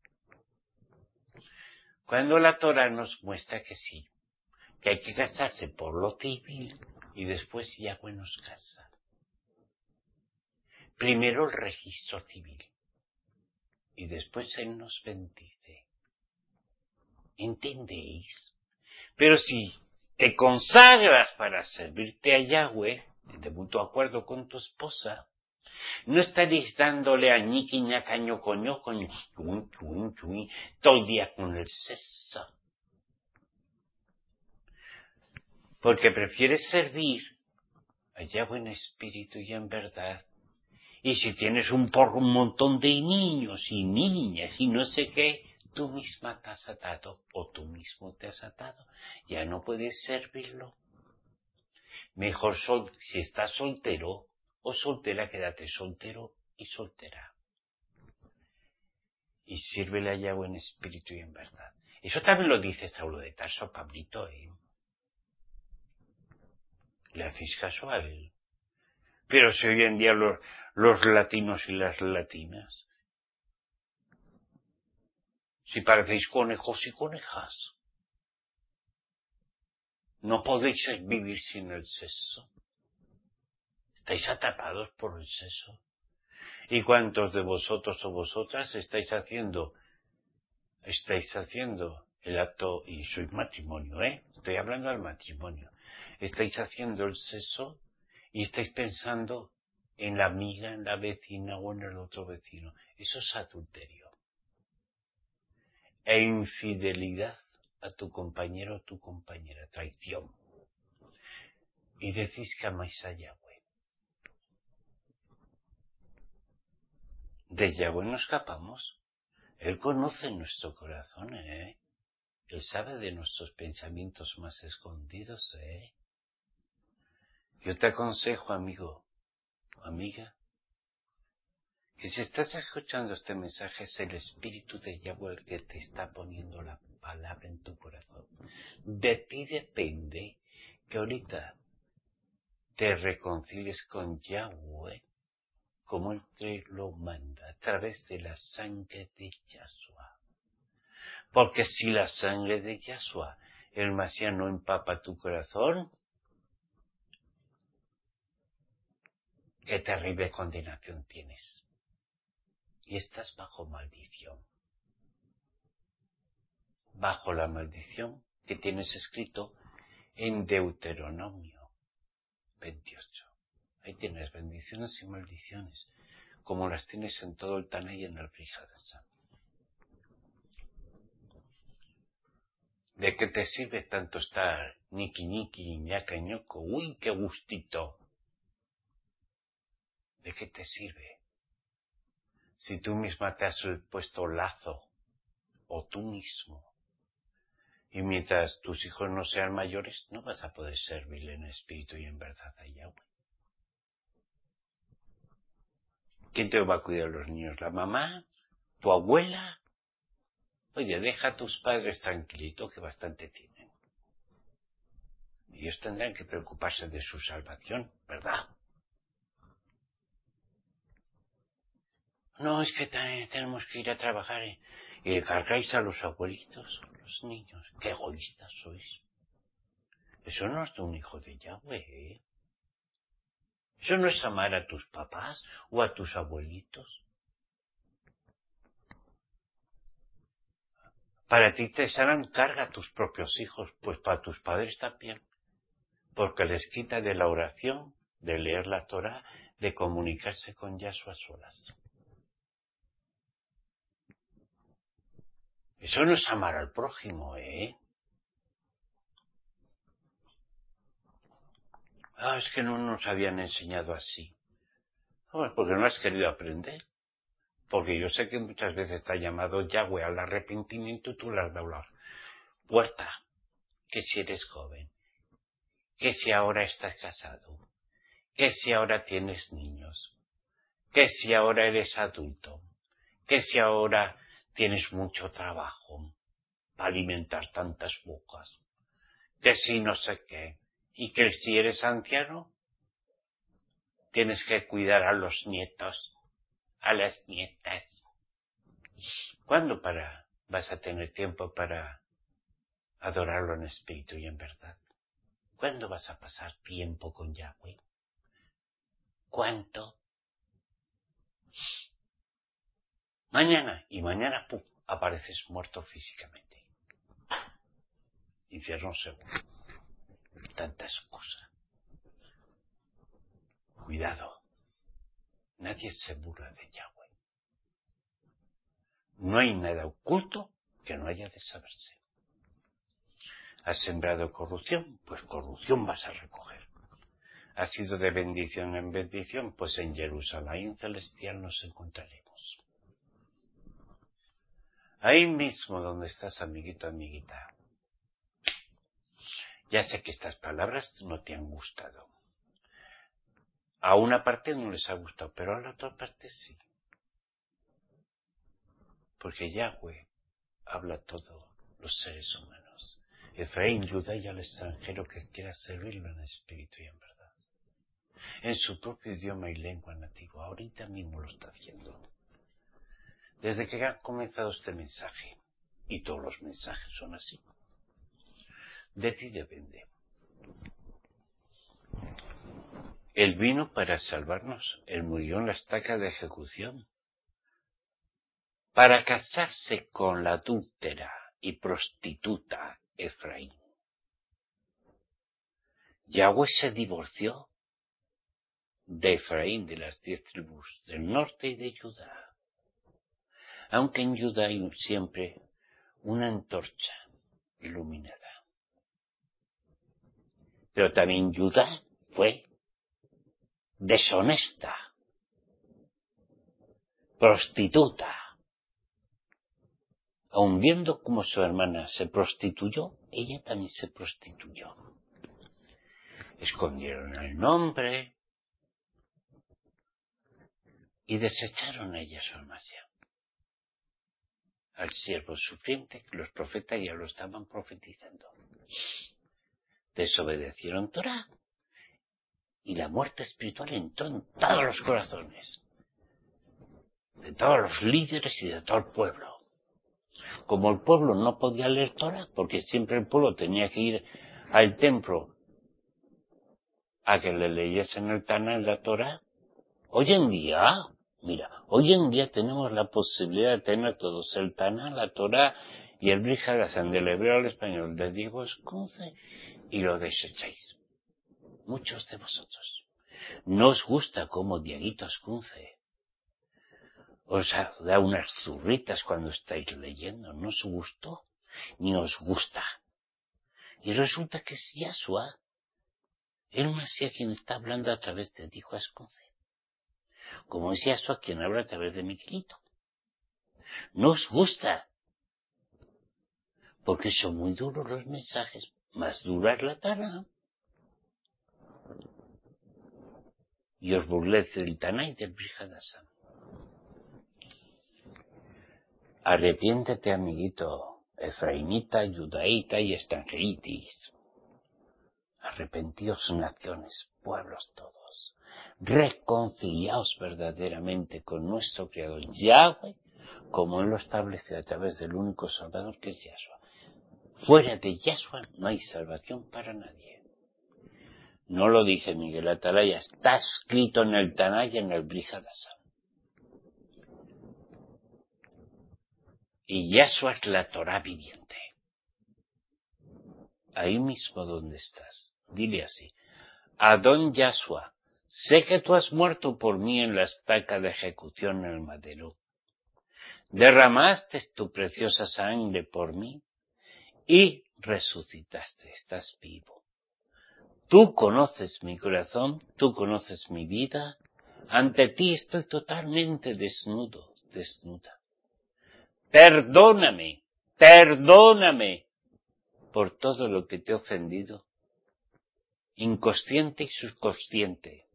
Cuando la Torah nos muestra que sí, que hay que casarse por lo civil y después Yahweh nos casa. Primero el registro civil y después Él nos bendice. ¿Entendéis? Pero si te consagras para servirte a Yahweh, de mutuo acuerdo con tu esposa, no estaréis dándole a ñiqui ñaca ñoco ñoco todo el día con el sexo. Porque prefieres servir a Yahweh en espíritu y en verdad. Y si tienes un montón de niños y niñas y no sé qué, tú misma te has atado o tú mismo te has atado. Ya no puedes servirlo. Mejor si estás soltero o soltera, quédate soltero y soltera. Y sírvele a Yahweh en espíritu y en verdad. Eso también lo dice Saulo de Tarso, Pablito, Le hacéis caso a él. Pero si hoy en día los latinos y las latinas, si parecéis conejos y conejas, no podéis vivir sin el sexo. Estáis atrapados por el sexo. ¿Y cuántos de vosotros o vosotras estáis haciendo el acto, y sois matrimonio, estoy hablando del matrimonio, estáis haciendo el sexo y estáis pensando en la amiga, en la vecina o en el otro vecino? Eso es adulterio e infidelidad a tu compañero o tu compañera, traición. Y decís que amáis a Yahweh. De Yahweh no escapamos. Él conoce nuestro corazón, Él sabe de nuestros pensamientos más escondidos, Yo te aconsejo, amigo, amiga, que si estás escuchando este mensaje es el Espíritu de Yahweh el que te está poniendo la palabra en tu corazón. De ti depende que ahorita te reconcilies con Yahweh como Él te lo manda, a través de la sangre de Yahshua. Porque si la sangre de Yahshua, el Mashiach, no empapa tu corazón, qué terrible condenación tienes. Y estás bajo maldición. Bajo la maldición que tienes escrito en Deuteronomio 28. Ahí tienes bendiciones y maldiciones, como las tienes en todo el Taná y en el Brihadasam. ¿De qué te sirve tanto estar ñiqui ñiqui, ñaca ñoco? ¡Uy, qué gustito! ¿De qué te sirve? Si tú misma te has puesto lazo, o tú mismo, y mientras tus hijos no sean mayores, no vas a poder servirle en espíritu y en verdad a Yahweh. ¿Quién te va a cuidar de los niños? ¿La mamá? ¿Tu abuela? Oye, deja a tus padres tranquilitos, que bastante tienen. Ellos tendrán que preocuparse de su salvación, ¿verdad? No, es que tenemos que ir a trabajar y le cargáis a los abuelitos, a los niños. ¡Qué egoístas sois! Eso no es de un hijo de Yahweh, ¿eh? Eso no es amar a tus papás o a tus abuelitos. Para ti te serán carga a tus propios hijos, pues para tus padres también. Porque les quita de la oración, de leer la Torá, de comunicarse con Yahshua a solas. Eso no es amar al prójimo, ¿eh? Ah, es que no nos habían enseñado así. Pues porque no has querido aprender. Porque yo sé que muchas veces te ha llamado Yahweh al arrepentimiento y tú le has dado la puerta. Que si eres joven, que si ahora estás casado, que si ahora tienes niños, que si ahora eres adulto, que si ahora tienes mucho trabajo para alimentar tantas bocas, que si no sé qué, y que si eres anciano, tienes que cuidar a los nietos, a las nietas. ¿Cuándo vas a tener tiempo para adorarlo en espíritu y en verdad? ¿Cuándo vas a pasar tiempo con Yahweh? ¿Cuánto? Mañana, y mañana, ¡pum!, apareces muerto físicamente. Infierno seguro. Tantas cosas. Cuidado. Nadie se burla de Yahweh. No hay nada oculto que no haya de saberse. ¿Has sembrado corrupción? Pues corrupción vas a recoger. ¿Has sido de bendición en bendición? Pues en Jerusalén celestial nos encontraremos. Ahí mismo donde estás, amiguito, amiguita. Ya sé que estas palabras no te han gustado. A una parte no les ha gustado, pero a la otra parte sí. Porque Yahweh habla a todos los seres humanos. Efraín, Judá y al extranjero que quiera servirlo en espíritu y en verdad. En su propio idioma y lengua nativa. Ahorita mismo lo está haciendo. Desde que ha comenzado este mensaje, y todos los mensajes son así, de ti depende. Él vino para salvarnos. Él murió en la estaca de ejecución. Para casarse con la adúltera y prostituta Efraín. Yahweh se divorció de Efraín, de las 10 tribus del norte y de Judá. Aunque en Judá hay siempre una antorcha iluminada. Pero también Judá fue deshonesta, prostituta. Aun viendo cómo su hermana se prostituyó, ella también se prostituyó. Escondieron el nombre y desecharon a ella su almasía. Al siervo sufriente, que los profetas ya lo estaban profetizando. Desobedecieron Torá y la muerte espiritual entró en todos los corazones, de todos los líderes y de todo el pueblo. Como el pueblo no podía leer Torá, porque siempre el pueblo tenía que ir al templo a que le leyesen el Taná en la Torá, hoy en día tenemos la posibilidad de tener todos el Taná, la Torá y el Brit Hadashah del hebreo al español de Diego Escunce, y lo desecháis. Muchos de vosotros. No os gusta como Dieguito Escunce os da unas zurritas cuando estáis leyendo. No os gustó, ni os gusta. Y resulta que es Yahshua, el Mesías, quien está hablando a través de Diego Escunce. como es Yahshua quien habla a través de Miguelito. No os gusta, porque son muy duros los mensajes, más dura es la Taná. Y os burléis del Taná y del Brit Hadashah. Arrepiéntete, amiguito, efraimita, judaíta y extranjeritis. Arrepentíos, naciones, pueblos todos. Reconciliaos verdaderamente con nuestro Creador Yahweh, como Él lo establece a través del único Salvador que es Yahshua. Fuera de Yahshua no hay salvación para nadie. No lo dice Miguel Atalaya, está escrito en el Taná y en el Brit Hadashah. Y Yahshua es la Torá viviente. Ahí mismo donde estás, dile así: Adón Yahshua, sé que tú has muerto por mí en la estaca de ejecución en el madero. Derramaste tu preciosa sangre por mí y resucitaste, estás vivo. Tú conoces mi corazón, tú conoces mi vida. Ante ti estoy totalmente desnudo, desnuda. Perdóname, perdóname por todo lo que te he ofendido, inconsciente y subconsciente,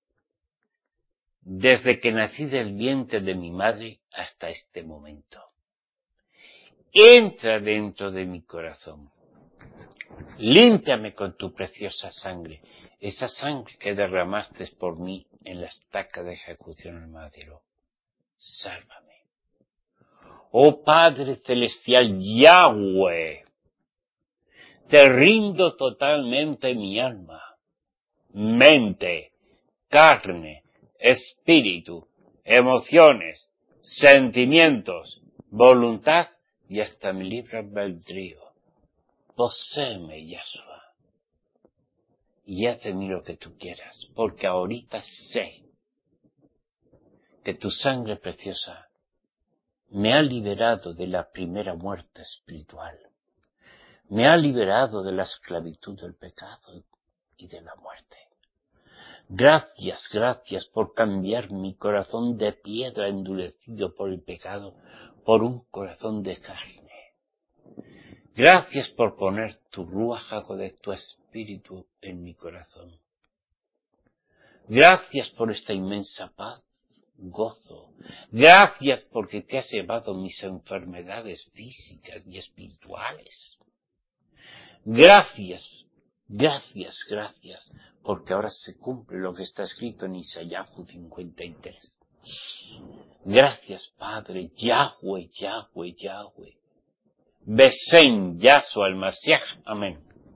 desde que nací del vientre de mi madre hasta este momento. Entra dentro de mi corazón, límpiame con tu preciosa sangre, esa sangre que derramaste por mí en la estaca de ejecución en el madero. Sálvame. Oh Padre Celestial Yahweh, te rindo totalmente mi alma, mente, carne, espíritu, emociones, sentimientos, voluntad y hasta mi libre albedrío. Poséeme, Yahshua, y haz de mí lo que tú quieras, porque ahorita sé que tu sangre preciosa me ha liberado de la primera muerte espiritual, me ha liberado de la esclavitud del pecado y de la muerte. Gracias, gracias por cambiar mi corazón de piedra endurecido por el pecado por un corazón de carne. Gracias por poner tu ruaj de tu espíritu en mi corazón. Gracias por esta inmensa paz, gozo. Gracias porque te has llevado mis enfermedades físicas y espirituales. Gracias, gracias, gracias, porque ahora se cumple lo que está escrito en Isaías 53. Gracias, Padre, Yahweh, Yahweh, Yahweh. Besén, Yahshua el Mashiach, amén.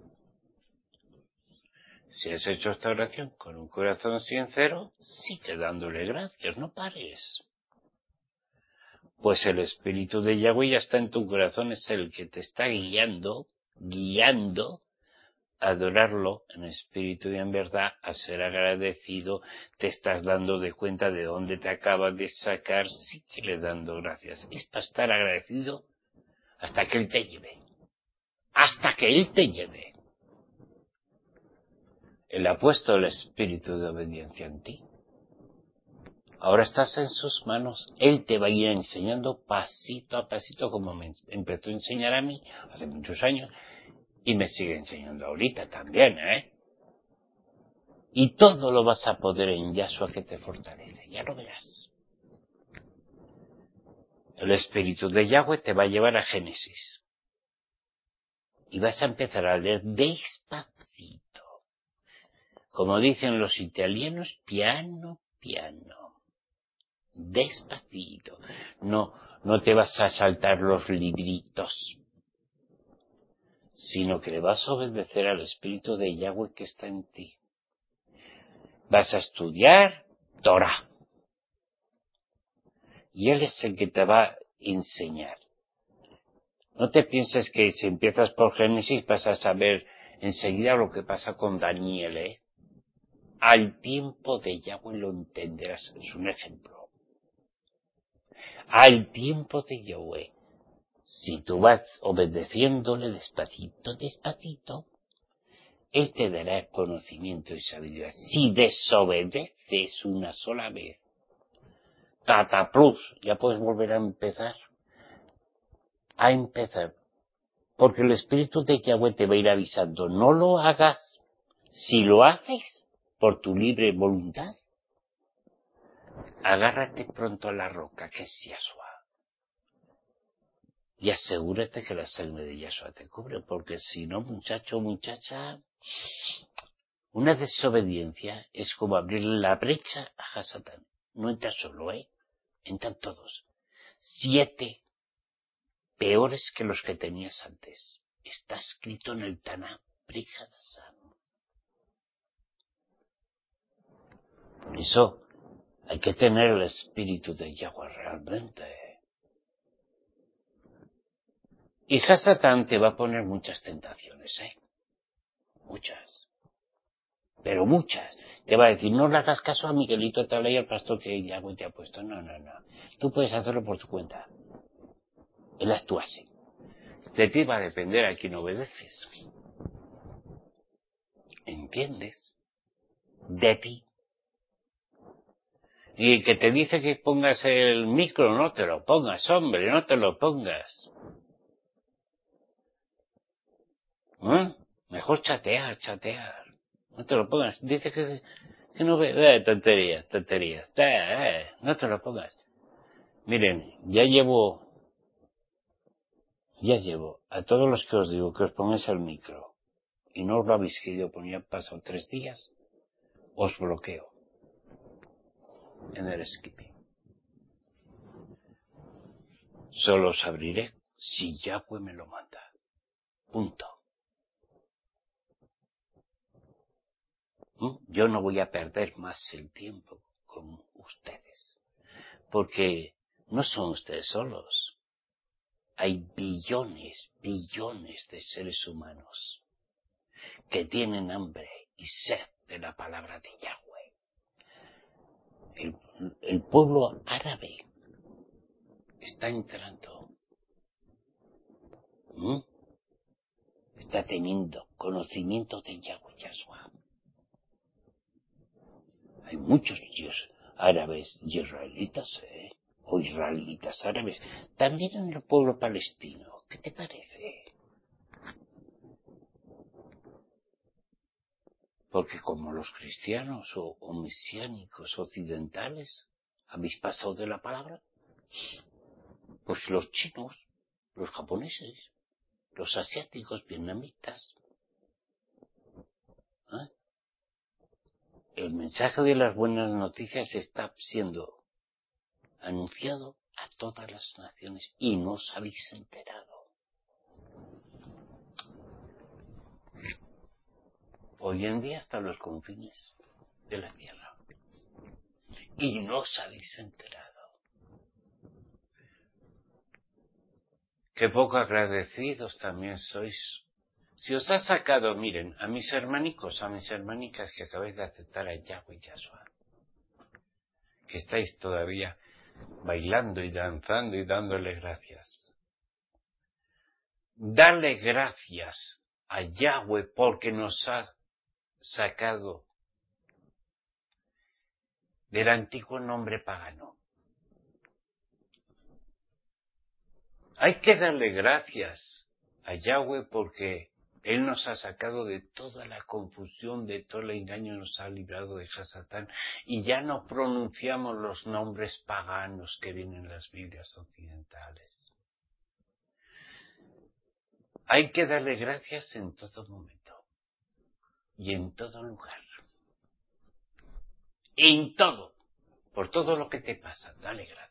Si has hecho esta oración con un corazón sincero, sigue dándole gracias, no pares. Pues el Espíritu de Yahweh ya está en tu corazón, es el que te está guiando a adorarlo en espíritu y en verdad, a ser agradecido. Te estás dando de cuenta de dónde te acaba de sacar, sigue dando gracias. Es para estar agradecido hasta que Él te lleve. Hasta que Él te lleve. Él ha puesto el espíritu de obediencia en ti. Ahora estás en sus manos. Él te va a ir enseñando pasito a pasito, como me empezó a enseñar a mí hace muchos años, y me sigue enseñando ahorita también, Y todo lo vas a poder en Yahshua que te fortalece, ya lo verás. El espíritu de Yahweh te va a llevar a Génesis. Y vas a empezar a leer despacito. Como dicen los italianos, piano, piano. Despacito. No te vas a saltar los libritos, sino que le vas a obedecer al espíritu de Yahweh que está en ti. Vas a estudiar Torah. Y Él es el que te va a enseñar. No te pienses que si empiezas por Génesis vas a saber enseguida lo que pasa con Daniel, Al tiempo de Yahweh lo entenderás. Es un ejemplo. Al tiempo de Yahweh. Si tú vas obedeciéndole despacito, despacito, Él te dará conocimiento y sabiduría. Si desobedeces una sola vez, Tataplus, ya puedes volver a empezar. A empezar. Porque el Espíritu de Yahweh te va a ir avisando. No lo hagas. Si lo haces por tu libre voluntad, agárrate pronto a la roca que es Yahshua. Y asegúrate que la sangre de Yahshua te cubre. Porque si no, muchacho o muchacha, una desobediencia es como abrirle la brecha a Hasatán. No entra solo, entran todos. 7 peores que los que tenías antes. Está escrito en el Taná, Brihadasam. Por eso hay que tener el espíritu de Yahweh realmente. Y Hasatán te va a poner muchas tentaciones, muchas. Pero muchas. Te va a decir, no le hagas caso a Miguelito Talay y al pastor que Yahweh te ha puesto. No. Tú puedes hacerlo por tu cuenta. Él actúa así. De ti va a depender a quién obedeces. ¿Entiendes? De ti. Y el que te dice que pongas el micro, no te lo pongas, hombre, no te lo pongas. Mejor chatear. No te lo pongas. Dice que no ve, tonterías. No te lo pongas. Miren, ya llevo a todos los que os digo que os pongáis el micro y no os lo habéis querido poner, pasado 3 días, os bloqueo en el skipping. Solo os abriré si Yahweh me lo manda. Punto. Yo no voy a perder más el tiempo con ustedes, porque no son ustedes solos. Hay billones de seres humanos que tienen hambre y sed de la palabra de Yahweh. El pueblo árabe está entrando. Está teniendo conocimiento de Yahweh Yahshua. Hay muchos árabes y israelitas, o israelitas árabes, también en el pueblo palestino. ¿Qué te parece? Porque como los cristianos o mesiánicos occidentales habéis pasado de la palabra, pues los chinos, los japoneses, los asiáticos, vietnamitas, el mensaje de las buenas noticias está siendo anunciado a todas las naciones y no os habéis enterado. Hoy en día hasta los confines de la tierra. Y no os habéis enterado. Qué poco agradecidos también sois. Si os ha sacado, miren, a mis hermanicos, a mis hermanicas que acabáis de aceptar a Yahweh Yahshua, que estáis todavía bailando y danzando y dándole gracias. Darle gracias a Yahweh porque nos ha sacado del antiguo nombre pagano. Hay que darle gracias a Yahweh porque Él nos ha sacado de toda la confusión, de todo el engaño, nos ha librado de Hasatán y ya no pronunciamos los nombres paganos que vienen en las Biblias occidentales. Hay que darle gracias en todo momento y en todo lugar. En todo, por todo lo que te pasa, dale gracias.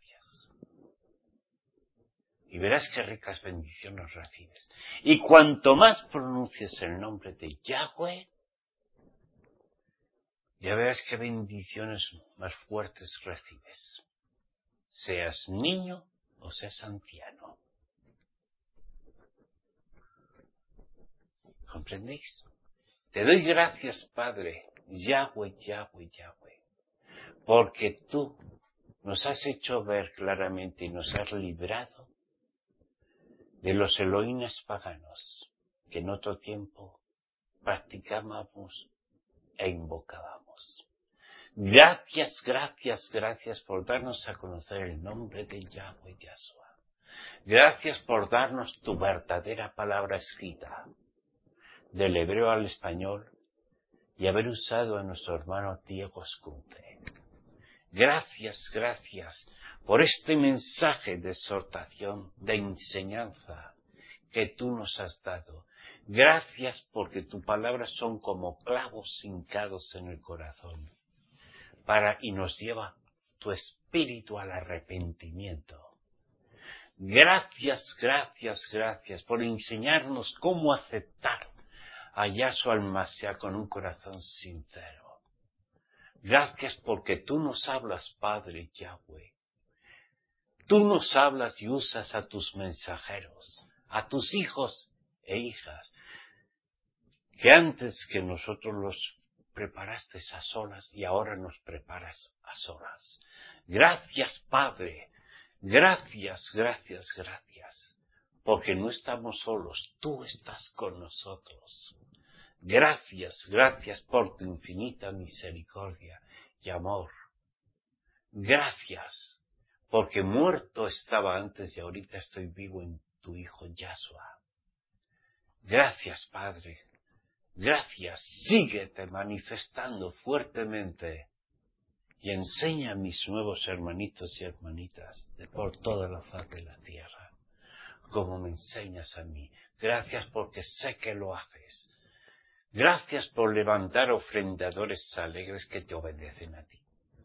Y verás qué ricas bendiciones recibes. Y cuanto más pronuncies el nombre de Yahweh, ya verás qué bendiciones más fuertes recibes. Seas niño o seas anciano. ¿Comprendéis? Te doy gracias, Padre, Yahweh, porque tú nos has hecho ver claramente y nos has librado de los Elohines paganos que en otro tiempo practicábamos e invocábamos. Gracias, gracias, gracias por darnos a conocer el nombre de Yahweh Yahshua. Gracias por darnos tu verdadera palabra escrita, del hebreo al español, y haber usado a nuestro hermano Diego Escunte. Gracias, gracias por este mensaje de exhortación, de enseñanza que tú nos has dado. Gracias porque tus palabras son como clavos hincados en el corazón y nos lleva tu espíritu al arrepentimiento. Gracias, gracias, gracias por enseñarnos cómo aceptar a Yahshua al-Mashiach con un corazón sincero. Gracias porque tú nos hablas, Padre Yahweh. Tú nos hablas y usas a tus mensajeros, a tus hijos e hijas, que antes que nosotros los preparaste a solas y ahora nos preparas a solas. Gracias, Padre. Gracias, gracias, gracias. Porque no estamos solos, tú estás con nosotros. Gracias, gracias por tu infinita misericordia y amor. Gracias, porque muerto estaba antes y ahorita estoy vivo en tu Hijo Yahshua. Gracias, Padre. Gracias, síguete manifestando fuertemente y enseña a mis nuevos hermanitos y hermanitas de por toda la faz de la tierra, como me enseñas a mí. Gracias porque sé que lo haces. Gracias por levantar ofrendadores alegres que te obedecen a ti.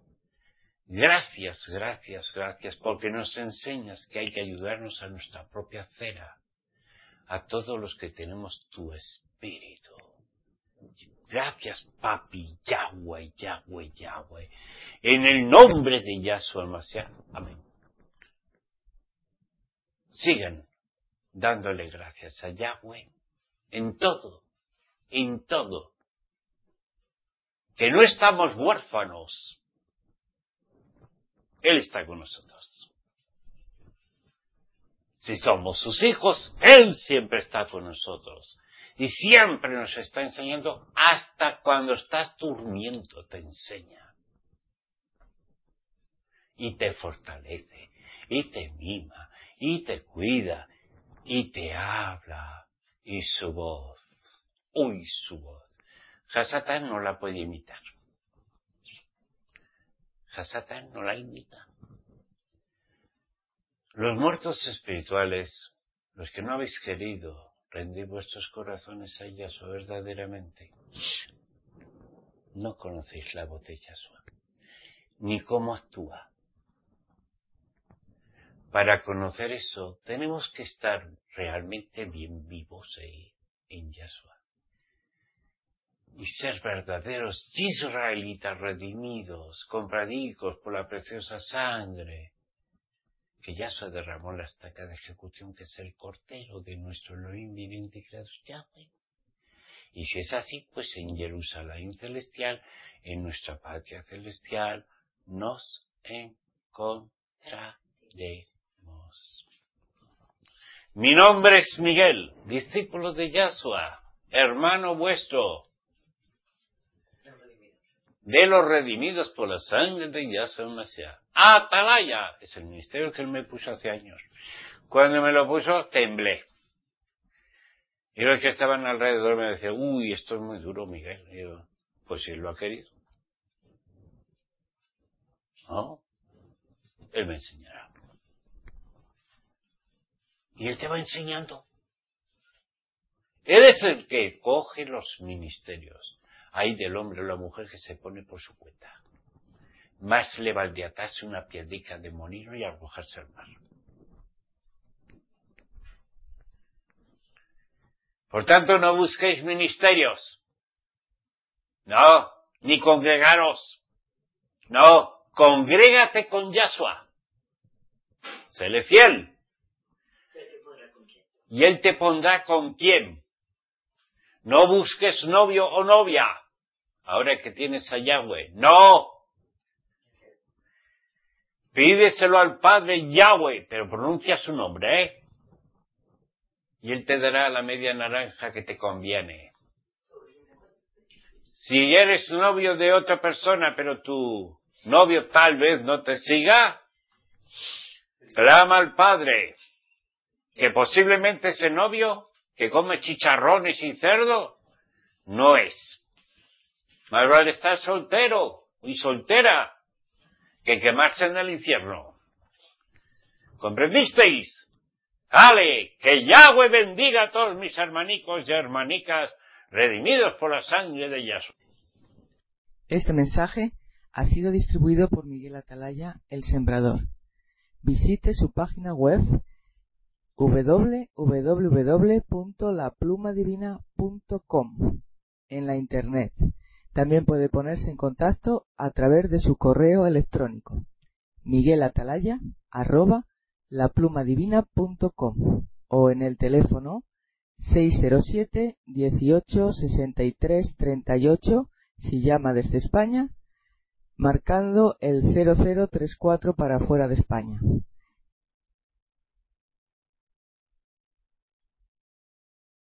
Gracias, gracias, gracias, porque nos enseñas que hay que ayudarnos a nuestra propia cera, a todos los que tenemos tu espíritu. Gracias, Papi, Yahweh, Yahweh, Yahweh. En el nombre de Yahshua el-Mashiach. Amén. Sigan dándole gracias a Yahweh en todo, en todo. Que no estamos huérfanos. Él está con nosotros. Si somos sus hijos, Él siempre está con nosotros. Y siempre nos está enseñando, hasta cuando estás durmiendo te enseña. Y te fortalece, y te mima, y te cuida, y te habla. Y su voz, uy, su voz. Hasatán no la puede imitar. Hasatán no la imita. Los muertos espirituales, los que no habéis querido rendir vuestros corazones a Yahshua verdaderamente, no conocéis la voz de Yahshua, ni cómo actúa. Para conocer eso, tenemos que estar realmente bien vivos en Yahshua. Y ser verdaderos israelitas redimidos, compraditos por la preciosa sangre que Yahshua derramó en la estaca de ejecución, que es el Cordero de nuestro Elohim viviente y creador Yahweh. Y si es así, pues en Jerusalén celestial, en nuestra patria celestial, nos encontraremos. Mi nombre es Miguel, discípulo de Yahshua, hermano vuestro, de los redimidos por la sangre de Yahshua el-Mashiach. Atalaya es el ministerio que él me puso hace años. Cuando me lo puso, temblé. Y los que estaban alrededor me decían, uy, esto es muy duro, Miguel. Y yo, pues si él lo ha querido. No, él me enseñará. Y él te va enseñando. Él es el que coge los ministerios. Hay del hombre o la mujer que se pone por su cuenta. Más le valdría atarse una piedrica de molino y arrojarse al mar. Por tanto, no busquéis ministerios. No, ni congregaros. No, congrégate con Yahshua. Séle fiel. Y él te pondrá con quién. No busques novio o novia. Ahora que tienes a Yahweh. No. Pídeselo al Padre Yahweh, pero pronuncia su nombre, ¿eh? Y él te dará la media naranja que te conviene. Si eres novio de otra persona, pero tu novio tal vez no te siga, clama al Padre, que posiblemente ese novio que come chicharrones y cerdo no es. Más vale estar soltero y soltera que quemarse en el infierno. ¿Comprendisteis? ¡Ale! Que Yahweh bendiga a todos mis hermanicos y hermanicas redimidos por la sangre de Yahshua. Este mensaje ha sido distribuido por Miguel Atalaya, el Sembrador. Visite su página web www.laplumadivina.com en la internet. También puede ponerse en contacto a través de su correo electrónico miguelatalaya@laplumadivina.com o en el teléfono 607 18 63 38 si llama desde España, marcando el 0034 para fuera de España.